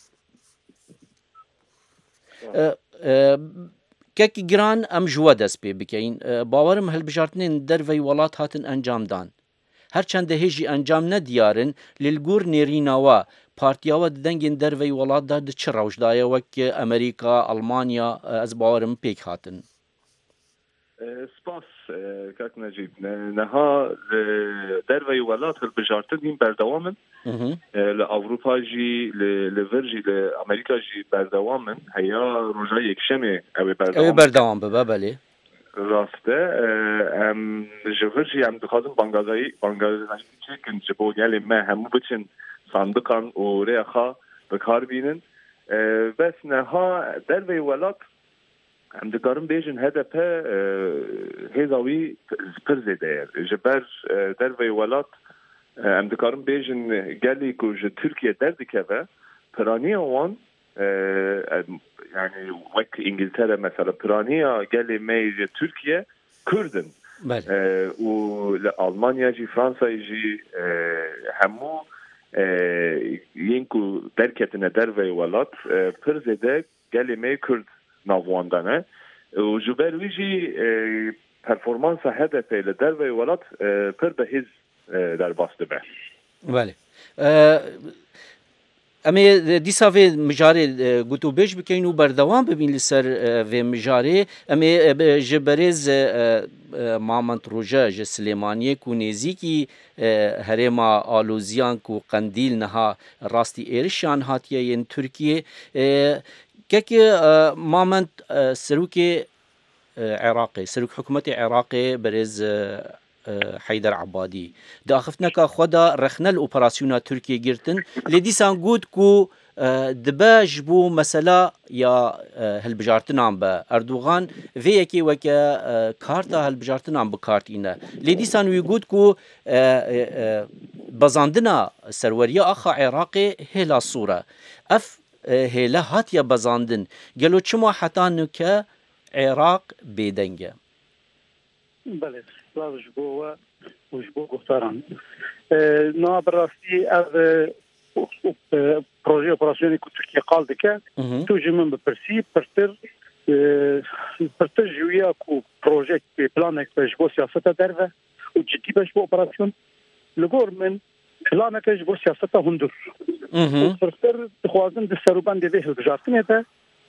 که گران ام جوا دست پی بکین باورم هل بجارتنین در وی ولات هاتن انجام دان هرچند هجی انجام ندیارن للگور نیریناوا پارتیاوا دنگین در وی ولات داد چه روش دایا وک امریکا المانیا از باورم پیک هاتن سپاس کاک نجیب نها در وی ولات هل بجارتنین بردوامن لأوروپا جی لورجی لأمریکا جی بردوامن هیا روژای یک شمه او بردوام ببا بله راسته ام جوهرجی ام دخوازم بانگازایی چکن جبو گلی ما همو بچن صندوقان و ریخا بکار بینن بس نها در وی ولات ام دکارم بیجن هدف هزاوی پر زیده جبر در وی ولات ام دکارم بیجن گلی که جو ترکیه در دکه پرانی وان يعني وك انجلترا مثلا برانيا قال ما يجي تركيا كردن والمانيا يجي فرنسا يجي همو ينكو دركتنا درفي ولات برزده قال ما كرد نافواندانه وجبر ويجي performans هدف لدرفي ولات پر بهز در باسته به بله اما دیسا وی مجاره گوتو بیش بکین و بردوام ببین لسر وی مجاره اما جبرز مامنت روژه ج سلیمانیه کو نزیکی هرما آلوزیان کو قندیل نها راستی ایرشان هاتیه ین ترکیه که مامنت سروک عراقی سروک حکومت عراقی برز حیدر عبادی داخفتنا که خدا رخنل اپراسیونا ترکیه گرتن لیدیسان گود کو دباج بو مثلا یا هلبجارتنان با اردوغان وی یکی وکا کارتا هلبجارتنان با کارت اینه لیدیسان وی گود کو بزاندنا سروریا آخا عراقی هلا صوره اف هلا هاتیا بزاندن گلو چما حتا نکه عراق بیدنگه بله وجبوه وجبو گفتاران نا براستی از پروژه اپراسیونی که ترکیه قال دکه تو جمن بپرسی پرتر جویا که پروژه پلانک بجبو سیاست درو و جدی بجبو اپراسیون لگور من پلانک بجبو سیاست هندور و پرتر خوازن ده سروبان ده ویه بجارتنه ده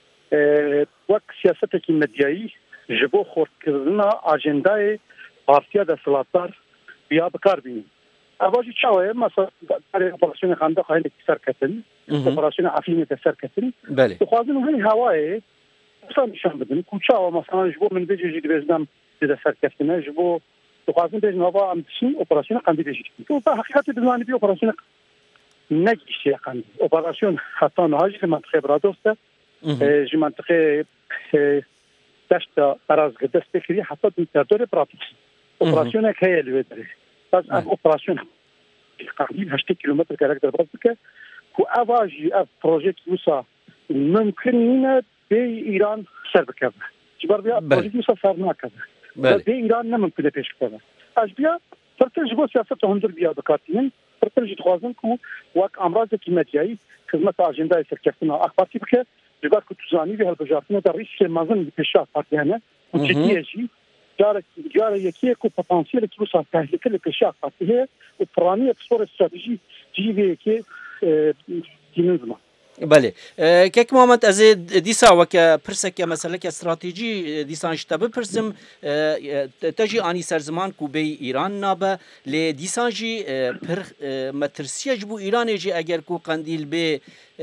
وک سیاست که مدیایی جبو خورد کردنا آجندای پارتیا دستلاتدار بیا بکار بینیم. اواجی چاوه مثلا در اپراسیون خندق هایی سر کتن، اپراسیون عفینه سر کتن. بله. خوازن هنی هوای مثلا نشان بدن. کوچاو مثلا جبو من بیجی جدی بزنم در سر کتنه جبو خوازن بیجن هوا امتشین اپراسیون خندی بیجی. تو با حقیقت بزنانی بی اپراسیون نگیشی خندی. اپراسیون حتی نهاجی که منطقه برادوسته. جی منطقه داشت براز دست بکری حتی دکتر پراتیک اپراسیون که هیلی داره باز اپراسیون قریب 8 کیلومتر کارکتر باز که کو اواجی پروژه کیوسا ممکن نه به ایران سر بکنه جبر بیا پروژه کیوسا سر نکنه به ایران نممکنه پیش کنه اش بیا فرتش جو سیاست هندر بیا بکاتین فرتش خوازن کو وک امراض کیمیایی خدمت اجنده سرکفتنا اخبارتی بکه جبر که توزانی به هالبجارتنا در ریسک مازن پیشا پارتیانه و جدیجی جاره یکی کو پتانسیل که روسا تهلیه که پیشا پارتیه و پرانی اکسپور استراتژی جیوی که دینزما بله که محمد از دیسا و که پرسک مثلا که استراتژی دیسان شتابه پرسم تجی آنی سرزمان کو به ایران نابه ل دیسان جی پر مترسیه جبو ایران جی اگر کو قندیل به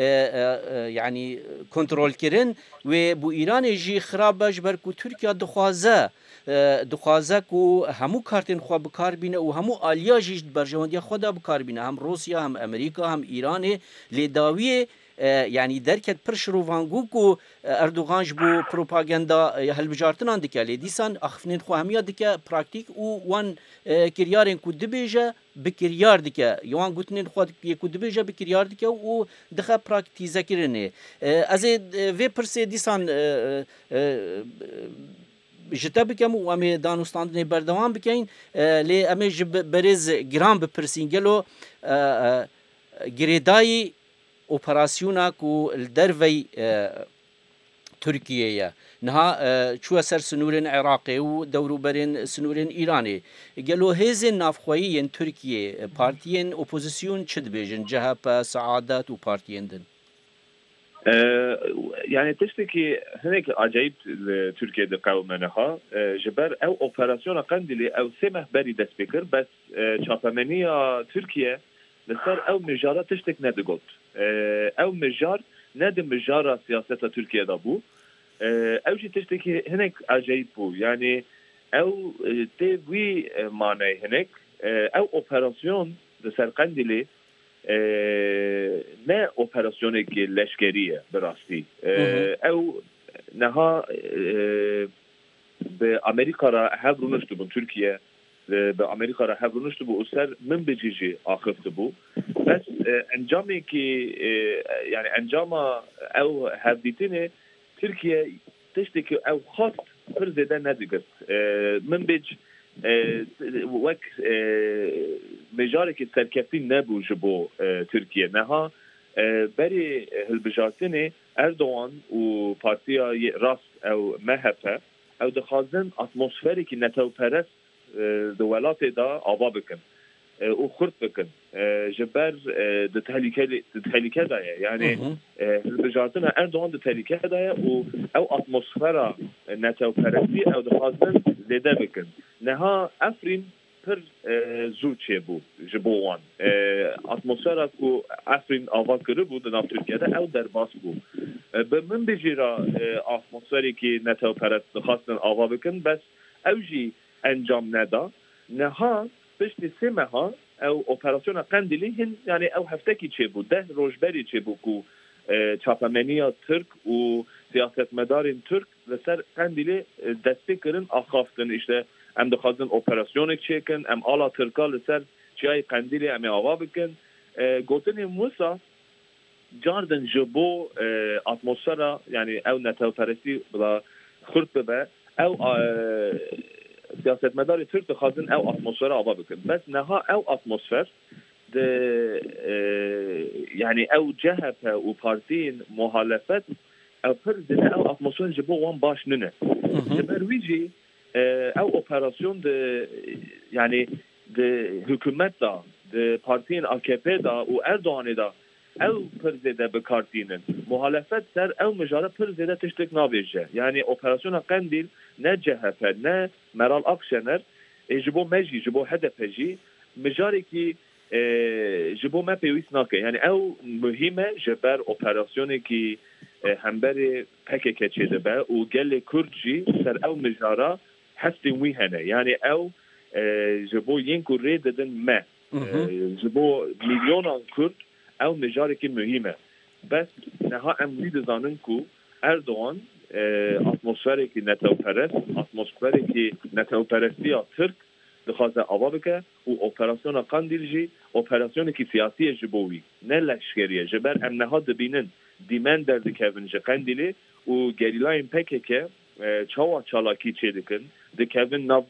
يعني كنترول كرن و بو ایران جی خرابش بر کو ترکیه دخوازه کو همو کارتن خو بکار بینه و همو آلیا جی برجوندی خدا بکار بینه هم روسیا هم امریکا هم ایران لداوی يعني دركت برشرو فانغو کو اردوغان بو پروپاگاندا هلبجارتنان دکه لیدیسان اخفنین خو همیا دکه پراکتیک او وان کریارن کو دبیجه بکریار دکه یوان گوتنین خو کو دبیجه بکریار دکه او دخه پراکتیزه کرنه از و پرسه دیسان جتا بکم و امی دانستاندن بردوام بکین لی امی برز گرام بپرسین گلو گریدای اپراسیونا کو دروی ترکیه نها چو سر سنورن عراقی و دورو برن سنورن ایرانی گلو هزن نافخویی ترکیه پارتیین اپوزیسیون چد بیجن جهب سعادت و پارتیین دن يعني تشتكي هناك عجيب تركيا دقاومنها جبر او اوبراسيون قندلي او سمه بري دسبيكر بس شابمنيه تركيا لسر او مجارة تشتك ندقوت او مجار ندم مجارة سياسة تركيا دابو او جي تشتكي هناك عجيب بو يعني او تبوي معنى هناك او اوبراسيون لسر قنديلي نه اوپراسیون لشکریه براستی او نها به امریکا را هفرونشت بون ترکیه به امریکا را هفرونشت بو اثر من بجیجی آخفت بو بس انجامی که یعنی انجام او هفدیتینه ترکیه تشتی که او خواست پر زیده ندیگست من بج وک مجاری که سرکفتی نبو جبو ترکیه نها بری هلبجارتینه اردوان و پارتیا راست او مهبه او دخوازن اتمسفری که نتو پرست دولات دا آوا بکن او خرد بکن جبر دتهلیکه دایه یعنی هلبجارتینه اردوان دتهلیکه دایه و او اتمسفرا نتو پرستی او دخوازن زیده بکن نها افرین پر زود چه بود جبوان اتمسفر کو افرین آوا کرده بود در ترکیه ده او در باس بود به من بجیرا اتمسفری که نتو پرست خواستن آوا بکن بس اوجی انجام ندا نها پشت سه ماه او اپراسیون قندیلی هن یعنی او هفته کی چه بود 10 روزبری چه بود کو چاپمنیا ترک و سیاستمدارین ترک لسر قندیلی دستی کردن آخافتن işte ام دخوازن اپراسیون چیکن ام آلا ترکا لسر چیای قندیلی ام آوا بکن گوتن موسا جاردن جبو اتمسفر یعنی او نتو پرستی بلا خرد ببه او سیاستمدار ترک دخوازن او اتمسفر آوا بکن بس نها او اتمسفر يعني او جهه و بارتين مخالفت او فرد او اتمسفر جبو وان باش ننه جبرويجي او اوبراسيون de يعني de hükümet da de partinin AKP da و Erdoğan da او پرزده بکارتینن muhalefet ser او مجاره پرزده تشتک نابیجه yani operasyon قندیل نه CHP نه Meral Akşener جبو مجی جبو HDP'ci مجاری کی جبو ما پیوست ناکه yani او مهمه جبر operasyonu ki همبر PKK چیده به و گل کردجی سر او مجاره هستیم وی هنه yani او جبو ین کوری ددن ما جبو میلیونان کرد او مجاری که مهمه بس نها اموی دزانن کو اردوان اتمسفری که نتو پرست اتمسفری که نتو پرستی ترک دخوازه آوا بکه و اپراسیون قندیل جی اپراسیون که سیاسی جبوی نه لشکریه جبر ام نها دبینن دیمن در دکوین جه قندیلی و گریلاین پکه که چاوا چالاکی چه دکن دکوین ناف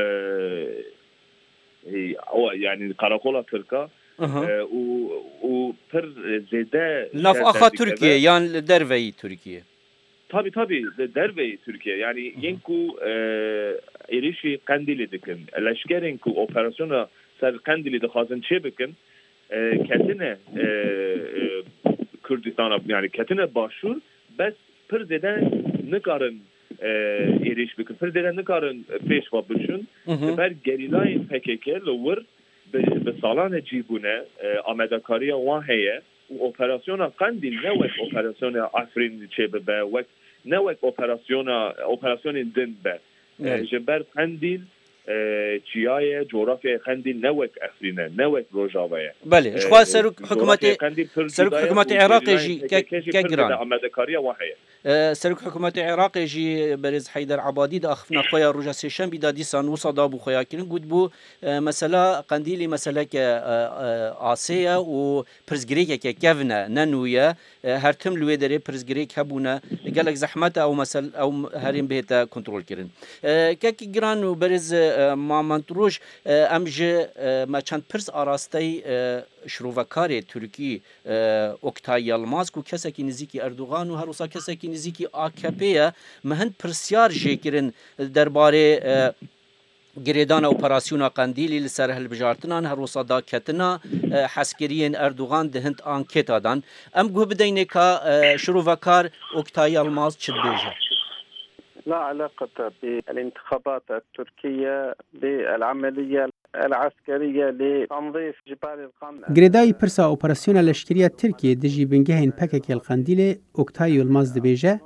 yani karakola Türkiye و پر زده ناف آخا Türkiye yani derveyi Türkiye tabi derveyi Türkiye yani yenku erişi Kandili dikin leşkerin ku operasyona ser Kandili de khazın çe bikin ketine Kürdistan'a yani ketine başvur bes per zede nikarın eriş bikin per zede nikarın peşva bişun ber gerilayın PKK lowur به سالان جیبونه آمدکاری وان هیه و اپراسیون قندیل نه وک اپراسیون افرین چه به وک نه وک اپراسیون دن به جبر قندیل چیای جغرافی قندیل نه وک افرینه نه وک روجاویه بله اشخاص سرک حکومت عراقی جی که گران آمدکاری وان هیه سرک حکومت عراقی جی برز حیدر عبادی دا اخفنا خویا روجا سیشن بیدا دیسان وصدا بو خویا کرن گود بو مثلا قندیلی مثلا که آسیه و پرزگریک که کفنه ننویه هر تم لوی داره پرزگریک هبونه گلک زحمت او مثلا او هرین بهتا کنترول کرن که گران و برز ما منتروش امج ما چند پرز آراستی شروعکاری ترکی اوکتای یلماز کو کسی که نزدیکی اردوغان و هر روزا کسی که نزدیکی AKP مهند پرسیار جیکرین درباره گریدان اپراسیون قندیلی لسر هلبجارتنان هر روزا دا کتنا حسکرین اردوغان دهند آنکت دادن ام گو بدینه که شروعکار اوکتای یلماز چه بیجه لا علاقة بالانتخابات التركية بالعملية العسكرية لتنظيف جبال القمل. گریدای پرسا اپراسیون لشکریه ترکیه دجی بنگهین پکک القندیل اوکتای یلماز دبیجه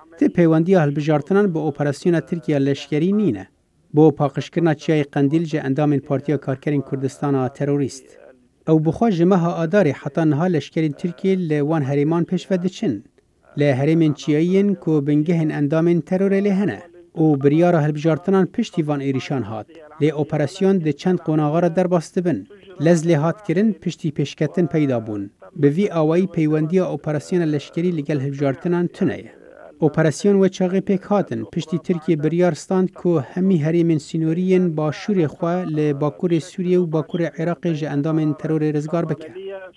تی پیوندی هەڵبژارتنان بۆ ئۆپەراسیۆنە تورکیا لەشکری نینە بۆ پاقشکردنا چیای قەندیل جە ئەندامên پارتیا کارکەرên کوردستانە تەرۆریست ئەو بخوا ji meha adarê heta niha leşkerên Tirkiye li wan herêman pêşve diçin lê herêmên çiyayî yên ku bingehên endamên terorê lê hene û biryara hilbijartinan piştî van êrîşan hat lê operasyon di çend qonaxara derbas dibin lez lê hat kirin piştî pêşketin peyda bûn bi vî awayî peywendiya operasyona leşkerî li gel hilbijartinan tune ye operasyon ve çaxê pêk hatin piştî Tirkiye biryar stand ku hemî herêmên sînorî yên başûrê xwe li Bakurê Sûriye û Bakurê Iraqê ji endamên terorê rizgar bike.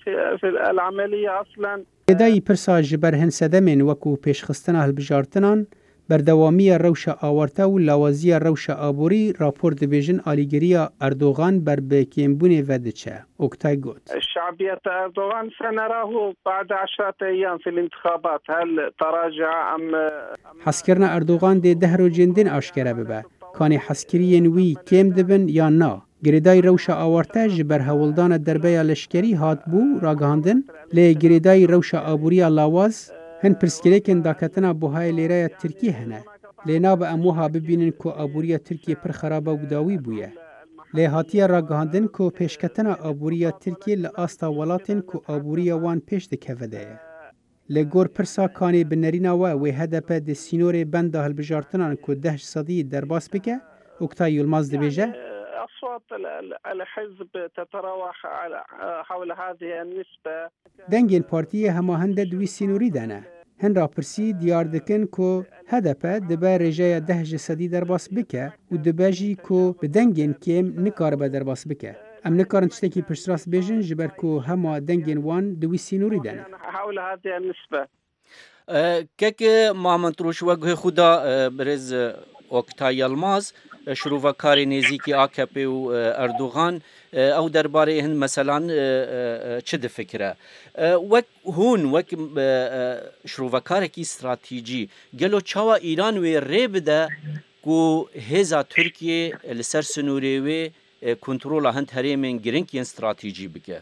Lêdayî pirsa ji ber hin sedemên wekû pêşxistina hilbijartinan, berdewamiya rewşa awarta û lawaziya rewşa aborî rapor dibêjin alîgiriya Erdogan ber bi kêmbûnê ve diçe. Oktay got. شعبية أردوغان سنراه بعد 10 أيام في الانتخابات هل تراجع أم حسکردنا Erdogan dê deh rojên din aşkere bibe. Kanê heskiriyên wî kêm dibin yan na. Girêdayî rewşa awarte ji ber hewildana derbeya leşkerî hat bû ragihandin lê girêdayî rewşa aboriya lawaz hin pirsgirêkên daketina buhayê lêreya Tirkî hene. Lê nabe em wiha bibînin ku aboriya Tirkiye pir xerab û dawî bûye. Lê hatiye ragihandin ku pêşketina aboriya Tirkiye li asta welatên ku aboriya wan pêş dikeve de ye. Li gor pirsa kanê bi nerîna we wê HDP di sînorê benda hilbijartinan ku 10 sedî derbas bike, Oktay Yılmaz dibêje أصوات الحزب تتراوح حول هذه النسبة. Dengên partiyê hemahende di wî sînorî de ne. Hin rapirsî diyar dikin ku HDP dibe rêjeya 10 ji sedî derbas bike û dibe jî ku bi dengên kêm nikaribe derbas bike. Em nikarin tiştekî piştrast bêjin ji ber ku hema dengên wan di wî sînorî de ne. حول هذه النسبة. Keke Mahmud Rojweg xuda birêz Oktay Yılmaz şrovakarê nêzîkî AKP û Erdogan ew derbarê hin meselan çi difikire wek hûn wek şrovakarekî stratîjî gelo çawa Îran wê rê bide ku hêza Tirkiye li ser sînorê wê kontrola hin herêmên giring yên stratîjî bike.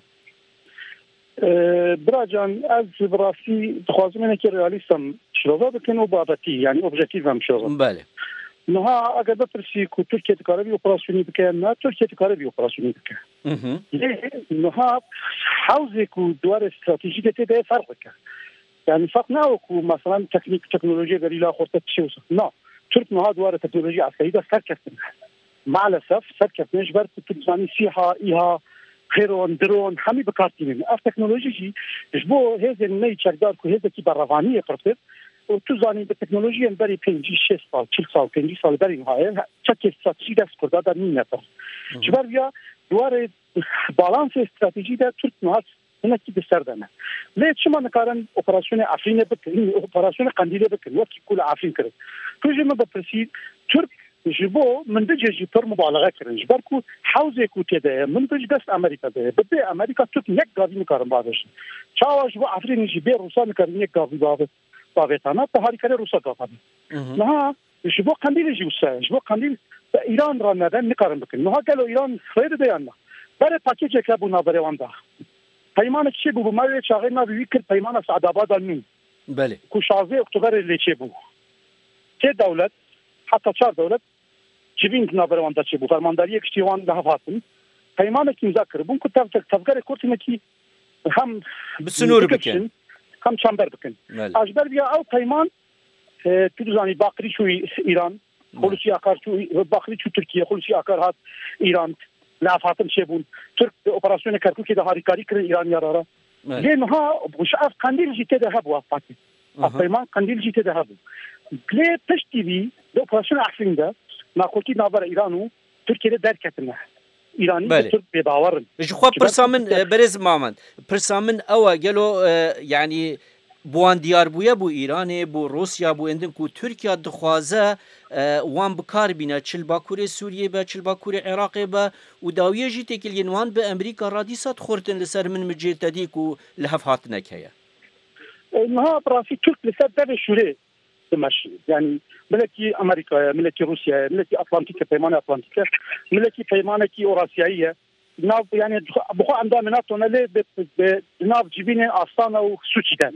Bracan ez bi rastî dixwazim hinekî realîstem şirova bikin û babetî yani objekîvem şirova. Bele. Niha eger bipirsî ku Tirkiye dikare vî operasyonî bike ne Tirkiye dikare vî operasyonî bike. Lê niha hewzê ku duwarê stratejîk tê de ferq bike. Yani ferq ne ku meselan teknolojî berîla xorta tişê wisa. Na Türk niha duwarê teknolojî askerî de serkeftin. Maalesef serkeftin ji ber ku tu zanî sîha îha خيرون درون همي بكارتين اف تكنولوجي جي جبو هذا الني تشدار كو هذا كي برافانيه فرصه وتزاني بالتكنولوجيا بري 5 6 سال 10 سال 5 سال بري هاي تشكي استراتيجي ده سكودا ده مين جبر يا دوار بالانس استراتيجي ده ترك نهات هنا كي بسردنا ليه شو ما نقارن اوبراسيون عفرين بكن اوبراسيون قنديله بكن وقت كل عفرين كره كل ما بترسي ترك جبو من دجاجي بر مبالغه كرن جبركو حوزه كو كده من دج بس امريكا ده بدي امريكا تك نك غادي نكرم بعدش چاوا جبو افرين جي بي روسا نكرم نك غادي بابتانا تهاري كره روسا غادي نها جبو قنديل جي وسا جبو قنديل ايران را ندن نكرم بكن نها قالوا ايران خير ده يانا بره باكيج كابو نابره واندا پیمان چی بو ما چاغنا ویکر پیمان سعد آباد المین بله کو 16 اکتبر اللي چی بو چه دولت حتی 4 دولت جبين نابرواندا چه بو فرمانداری کشتیوان ده فاطم پیمان کی امضا کربون کو تفکر کورتونه کی هم بسنور بکن هم چمبر بکن اجبر بیا او پیمان تو زانی باقری شو ایران خلوصی آکار شو باقری شو ترکیه خلوصی آکار هات ایران لا فاطم شبون ترك اوبراسيون كركوكي ده هاريكاري كر ايران يارا لانها بشاف قنديل جيت ده هبوا فاطمه اقيمان قنديل جيت ده هبوا ليه تشتي بي اوبراسيون احسن ده ما قلتي نابر ايرانو تركيا دركتنا ايراني ترك بداور جو خو برسامن برز مامن برسامن او گلو يعني بوان دیار بویا بو ایران بو روسیا بو اندن کو ترکیه دخوازه وان بکار بینه چل باکور سوریه با چل باکور عراق با و داویه جی تکلین وان به امریکا رادیسات خورتن لسر من مجرتدی کو لحف هاتنک هیا انها براسي ترك لسر در شوره دمشق يعني ملكي امريكا ملكي روسيا ملكي اطلنطيك بيمان اطلنطيك ملكي بيمانكي اوراسيائيه ناف يعني بخو عندها مناطق ليه بناف جبينه استانا وسوتشي دانا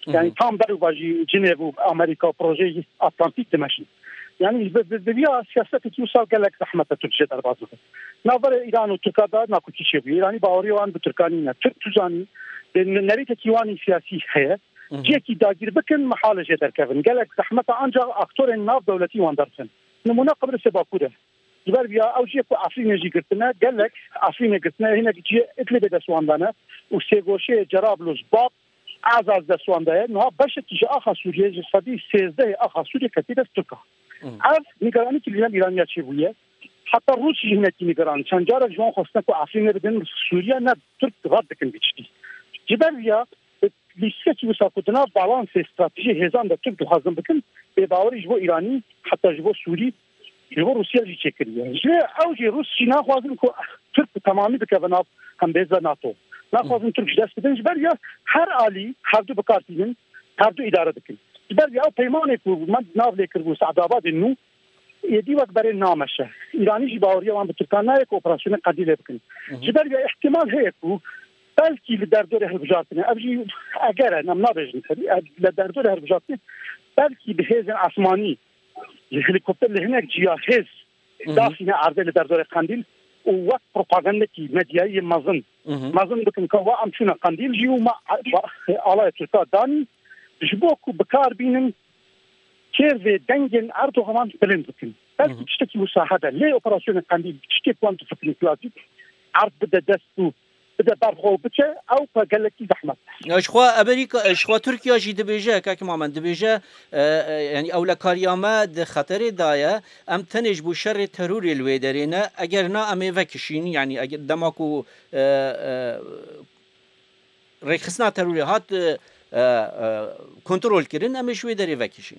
يعني tam beruvajî Cinêv û Amerîka projeyê Atlantik dimeşin. Yani biya siyasetê wisa gelek zehmeta Tirkiye derbas bike. Navberê İran û Tirkiye da nakûkî çêbûye. İranî bawerî wan bi Tirkanî ne. Türk tuzanî nerîtekî wanî siyasî heye. Ciyekî dagîr bikin mihale jê derkevin. Gelek zehmeta ancak aktorên nav dewletî wan dersin. Nimûne Qibrîsê Bakurê. Diber biya ew jiyek ku Efrînê jî girtine gelek Efrînê girtine hinek ciye Idlibê destwandane û sêgoşeyê Cerablus Bab Azaz destwandaye niha beşekî ji axa Sûriyê ji sedî 13 axa Sûriyê ketî dest Tirka. Ev nigeranî kilînan İraniya çêbûye. Heta Rûs jî hinekî nigeran. Çend carek ji wan xwestin ku Efrînê bidin Sûriye ne Türk rad dikin biçtî. Ji ber biya lîstekî wisa ku di nav balansê stratejî hêzan de Türk dixwazin bikin bêbawerî ji bo İranî heta ji bo Sûrî ji bo Rusya jî çêkiriye. Ji ew jî Rûs jî naxwazin ku Türk tamamî bike nav hembêza NATO. Naxwazin Türk ji dest bidin ji ber ya her alî hevdû bikartînin hevdû îdare dikin. Ji ber ya ew peymanê ku me nav lê kirbû Seedabadê nû yedî wek berê nameşe. İranî jî baweriya wan bi Tirkan naye ku operasyona qedî lê bikin. Ji ber ya ihtimal heye ku belkî li derdorê hilbijartinê ev jî eger e em nabêjin li derdorê hilbijartinê belkî bi hêzên esmanî helikopter li hinek ciya hêz dafîne erdê li derdorê Qandîl û wek propagandekî medyayî mezin bikin ka wa em çûne Qandîl jî û me alaya Tirka danî ji bo ku bikar bînin kêrvê dengên Erdogan bilind bikin. Belkî tiştekî wisa hede lê operasyona Qandîl tiştê ku em difikirin klasîk erd bide dest û bide berxwe biçe ew ka gelekî zehmet. Eşxwa Amerika eşxwa Tirkiye jî dibêje Kakî Mamed dibêje yani ewlekariya me di xeterê daye em tenê ji bo şerê terorê li wê derê ne eger na em ê vekişîn yani eger dema ku rêxistina terorê hat kontrol kirin em ê ji wê derê vekişîn.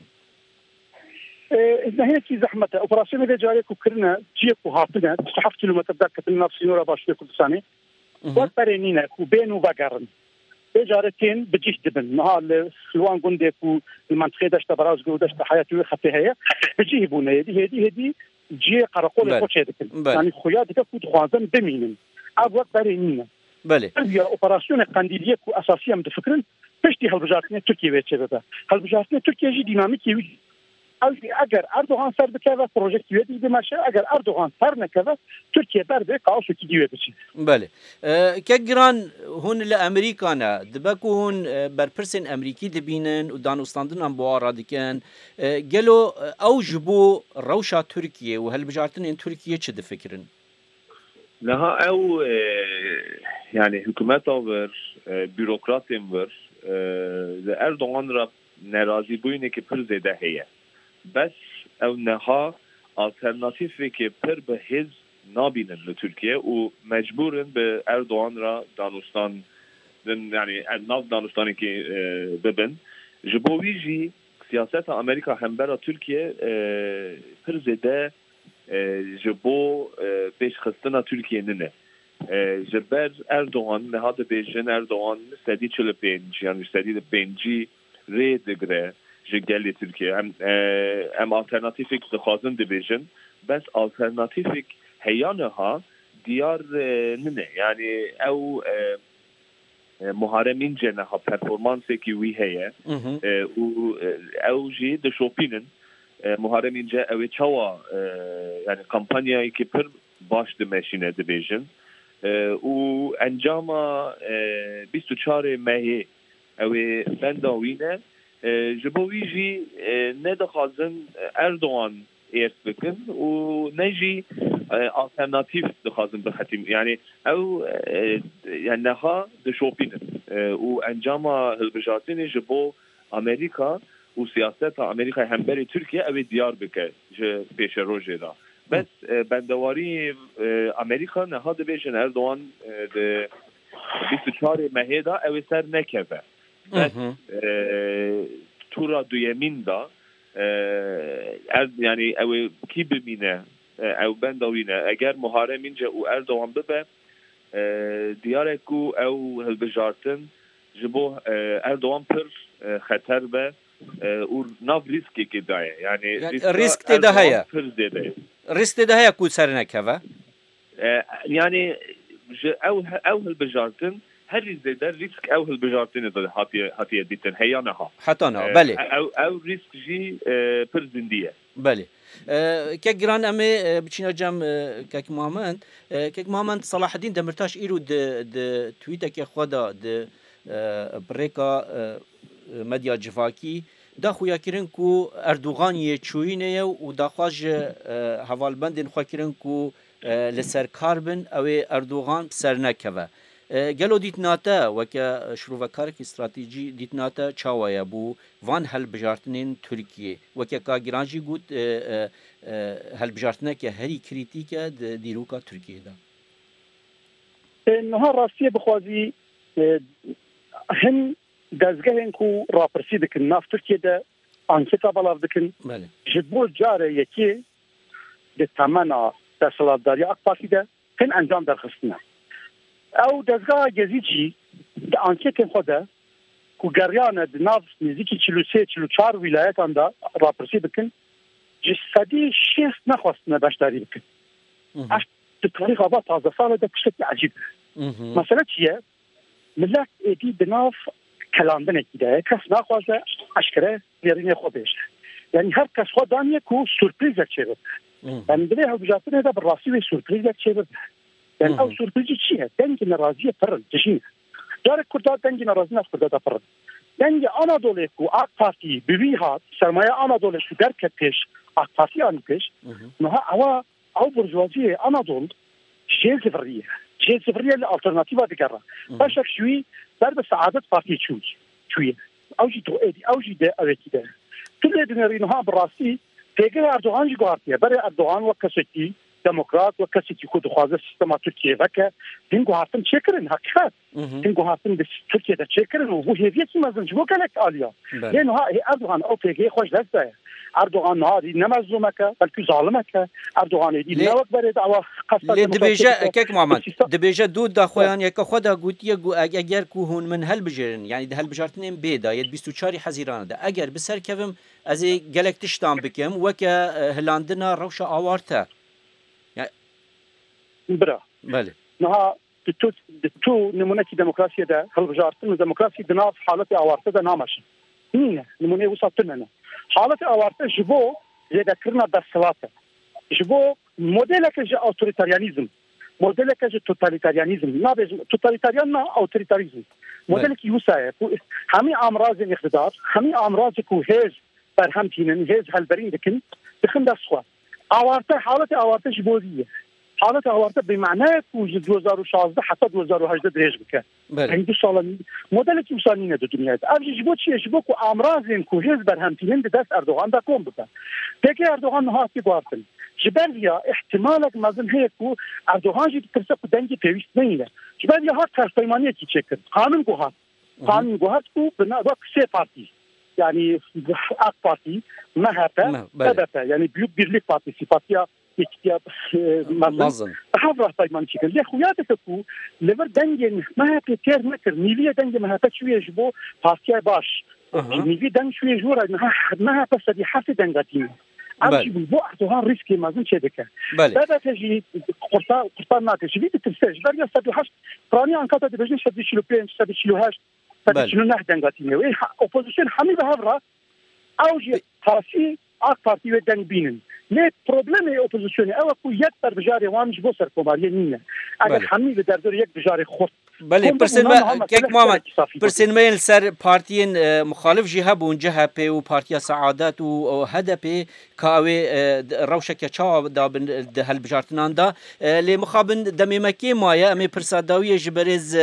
Hinekî zehmet e operasyona vê carê ku kirine ciyek ku hatine 27 kilometre derketin nav sînora başûyê Kurdistanê wek berê nîne ku bên û vegerin. Vê carê tên bi cih dibin. Niha li wan gundê ku li mentiqê deşta Barazgê û deşta Hayatî wê xetê heye bi cih bûne hêdî ciyê qereqolê xwe çê dikin. Yani xuya dike ku dixwazin bimînin. Ev wek berê nîne. Ya operasyona Qandîliyê ku esasî em difikirin piştî hilbijartinê Tirkiye wê çê bibe. Hilbijartinê Tirkiye jî dînamîkê wî eger Erdogan ser bikeve projektî wê dî bimeşe eger Erdogan ser nekeve Tirkiye ber bê kaosokî dî wê biçî. Belê. Kek giran hûn li Amerîka ne dibe ku hûn berpirsên Amerîkî dibînin û danûstandinan buhara dikin gelo ew ji bo rewşa Tirkiye û hilbijartinên Tirkiye çi difikirin? Niha ew yani hikûmeta wir bürokratên wir li Erdogan re nerazîbûyinekî pir zêde heye. Bes ew neha alternatîfekê pir bi hêz nabînin li Tirkiye û mecbûrin bi Erdogan re danûstan yani nav danûstanekî bibin. Ji bo wî jî siyaseta Amerîka hembera Tirkiye pir zêde ji bo pêşxistina Tirkiye nine. Ji ber Erdogan neha dibêjin Erdogan sedî 45 yani sedî 5 rê digire ji gelê Tirkiye em alternatîfek dixwazin dibêjin bes alternatîfek heya niha diyar nine yani ew muharemîn ce neha performansekî wî heye û ew jî dişopînin muharemîn ce ew ê çawa yani kampanyayekî pir baş dimeşîne dibêjin û encama 24 Mehê ew ê benda wî ne ji bo wî jî nedixwazin Erdogan êrk bikin û ne jî alternatîf dixwazin bixetim yani ew yani neha dişopînin û encama hilbijartinê ji bo Amerîka û siyaseta Amerîka hemberî Tirkiye ew ê diyar bike ji pêşerojê da. Bes bendewarî Amerîka neha dibêjin Erdogan di 24 Mehê da ew ê ser nekeve. Bes tura duyemîn da yani ew ê kî bimîne ew benda wî ne eger muharemîn ce û Erdogan bibe diyarek ku ew hilbijartin ji bo Erdogan pir xeter be û nav rîskekê daye yani rîsk tê de heye rîsk tê de heye ku ser nekeve yani ji ew hilbijartin هر زیده ریسک او هالبجارتين ده هاتي دیتن هیانها حتی نه بله او ریسک جی پر زندیه بله که گران امه بچینا جام که محمد صلاح الدین دمرتاش ایرو د توییت که خدا د بریکا مدیا جواکی دا خویا کرن کو اردوغان یه چوینه و دا خواج حوالبندن خواه کرن کو لسر کاربن او اردوغان سر نکوه گلو دیت ناتا وکا شروع کارک استراتیجی دیت ناتا چاوایا بو وان هل بجارتنین ترکیه وکا کا گرانجی گوت هل بجارتنه که هری کریتیکه دیروکا ترکیه دا نها راستیه بخوازی هم دزگهن کو راپرسی دکن ناف ترکیه ده انکتا بلاو دکن جبو جاره یکی ده تمنا دستلاتداری اک پارتی ده هن انجام درخستنه او دزگاه گزیجی ده انکتن خوده کو گریانه ده ناف نزدیکی 43-44 ولایتان ده راپرسی دکن جسدی شیست نخواستنه بشداری دکن اش ده تاریخ آبا تازه ساله ده کشتی عجیب مثلا چیه؟ ملت ایدی ده ناف کلاندن اکیده کس نخواسته اشکره بیرین خود بشه یعنی هر کس خود دانیه که سورپریز چه بود یعنی بله ها بجاتنه ده بررسی و سورپریز چه بود یعنی او سورپریزی چیه؟ دنگ نرازی پرن جشینه داره کرده دنگ نرازی نست کرده ده پرن دنگ آنادوله که آق پارتی بیوی هات سرمایه آنادوله که درکت پیش آق پارتی آنی پیش نها او برجوازی آنادول جیل زفریه لالترناتیوه دیگره باشک شوی در به سعادت پارتی چویه اوجی ده اوکی ده كل دنيا براسي تيجي اردوغان جي غارتيه بري اردوغان وكسيتي ديمقراط وكسيتي كود خوازه سيستم تركيا بك دينغو هاتن تشكرن حقيقه دينغو هاتن تركيا ده تشكرن وهو هيفيتي مازن جو قالك اليا لانه اردوغان او بيجي خوش دسته اردوغان هادي نمزومك بلكي ظالمك اردوغان دي نوك بري دعوه قصه دبيجا كيك محمد دبيجا دود دا خويان يك خدا گوتيه اگر کو هون من هل بجرن يعني ده هل بجارتنين بيدا يد 24 حزيران ده اگر بسر كفم از گلک تشتام بكم وك هلاندنا روشه اوارته برا بله نها تو نمونه ديمقراطيه ده هل بجارتن ديمقراطيه دنا حالته اوارته ده نامش نينه نمونه وصلتنا حالته اوارته جبو ذكرنا بالصلاته جبو موديلك جو اوتوريتاريانيزم موديلك جو توتاليتاريانيزم نابج توتاليتاريان اوتوريتاريزم موديلك يوسا همي امراض الاقتدار همي امراض كو هيز برهم تينن هيز هالبرين دكن دخن دسخه اوارته حالته اوارته جبوديه حالت اوارته بمعنى كو 2016 حتى 2018 دريج بك عندي شغله موديل كي وصلنا الدنيا ابجي جبوت شي جبوكو امراض كو هيز برهمتين داس اردوغان دا كوم بك تيجي اردوغان هاتي بارتن جباليا احتمالك مازن هيك اردوغان جي ترسق دنجي بيست نيله جباليا هات كارفيمانيه كي تشكر قانون جوهات كو بنا وقت سي بارتي يعني اك بارتي مهابه بدفه يعني بيرليك بارتي سيباتيا اكتياب مازن حافظ طيب شكل ليه خوياتك كو لبر دنجن ما هي كير متر نيليه دنج ما هي شويه جبو باسكي باش نيليه دنج شويه جورا ما هي بس دي حافظ دنجاتين امشي بالبوقت وها ريسكي مازن شدك هذا تجي قرطان ناك جديد تنسج بريا صدي حش راني ان كاتا دي شدي شلو بين شدي شلو هاش شدي شلو نح دنجاتين وي اوبوزيشن حمي بهبره اوجي خاصي اك بارتي ودن بينن ليه بروبلم اوبوزيشن او كو يكثر بجاري وامش بوسر كوماريه نينا اگر حمي بدردور يك بجاري خط بله پرسنما كيك محمد پرسنما السر بارتيين مخالف جهه بونجه بي و بارتيا سعادت و هدف كاوي روشك چا دا هل بجارتنان دا لمخابن دميمكي مايا امي پرساداوي جبرز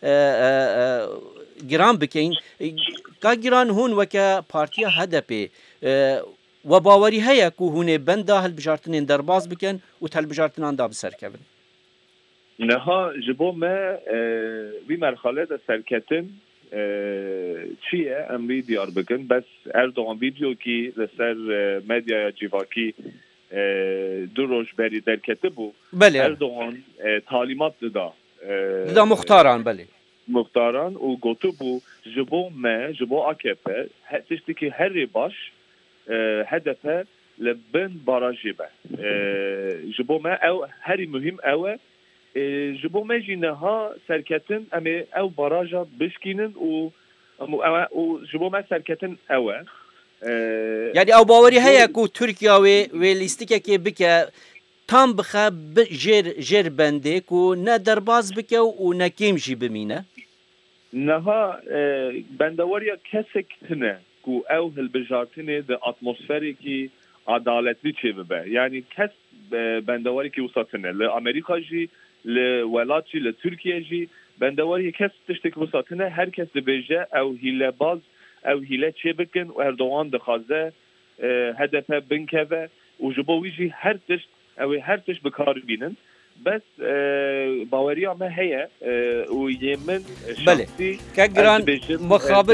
گران بكين کا گران هون وك بارتيا هدف و باوری هيا کو هونه بندا هل بجارتنين درباز بكن و تل بجارتنان دا بسر كبن نها جبو ما وی مرحله ده سرکتن چیه امری دیار بکن بس اردوغان ویدیو کی لسر مدیا جیواکی دو روش بری درکته بو بله اردوغان تعلیمات دا مختاران بله مختاران و گوتو بو جبو AKP تشتی که هر باش هدفه لبن باراجی به جبو ما او هری مهم اوه ji bo me jî niha serketin em ê ew baraja bişkînin û ji bo me serketin ew e. Yani ew bawerî heye ku Tirkiye wê lîstikekê bike tam bixe jêr bendê ku ne derbas bike û ne kêm jî bimîne. Niha bendewariya kesek tune ku ew hilbijartinê di atmosferekî adaletli çêbibe. Yani kes bendewarîkî wisa tune. Li Amerîka jî, li welat jî, li Tirkiye jî bendewarî kes tiştekî wisa tune. Herkes dibêje ew hîlebaz, ew hîle çêbikin û Erdogan dixwaze HDP binkeve û ji bo wî jî her tişt bikar bînin. Bes baweriya me heye û yê min şahsî giran mixabir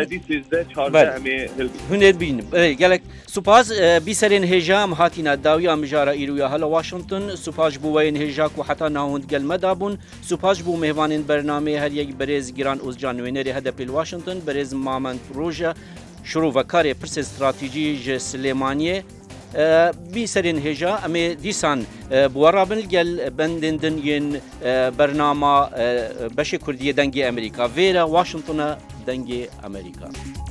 hunê bînim. Gelek spas bîserên hêja em hatîne dawiya mijara îroya hala Washington. Spas bû weyên hêja ku heta navund gelme dabûn. Spas bû mêvanên bernameyê her yek berêz giran Ozcan Nûnerê HDP Washington, berêz Mamed Roja şrovekarê pirsê stratejî ji Silêmaniyê. Bîserên hêja em ê dîsan biwarabin gel bendên din yên bernama beşê Kurdiyê dengê Amerîka. Vêre Washington'a dengê Amerîka.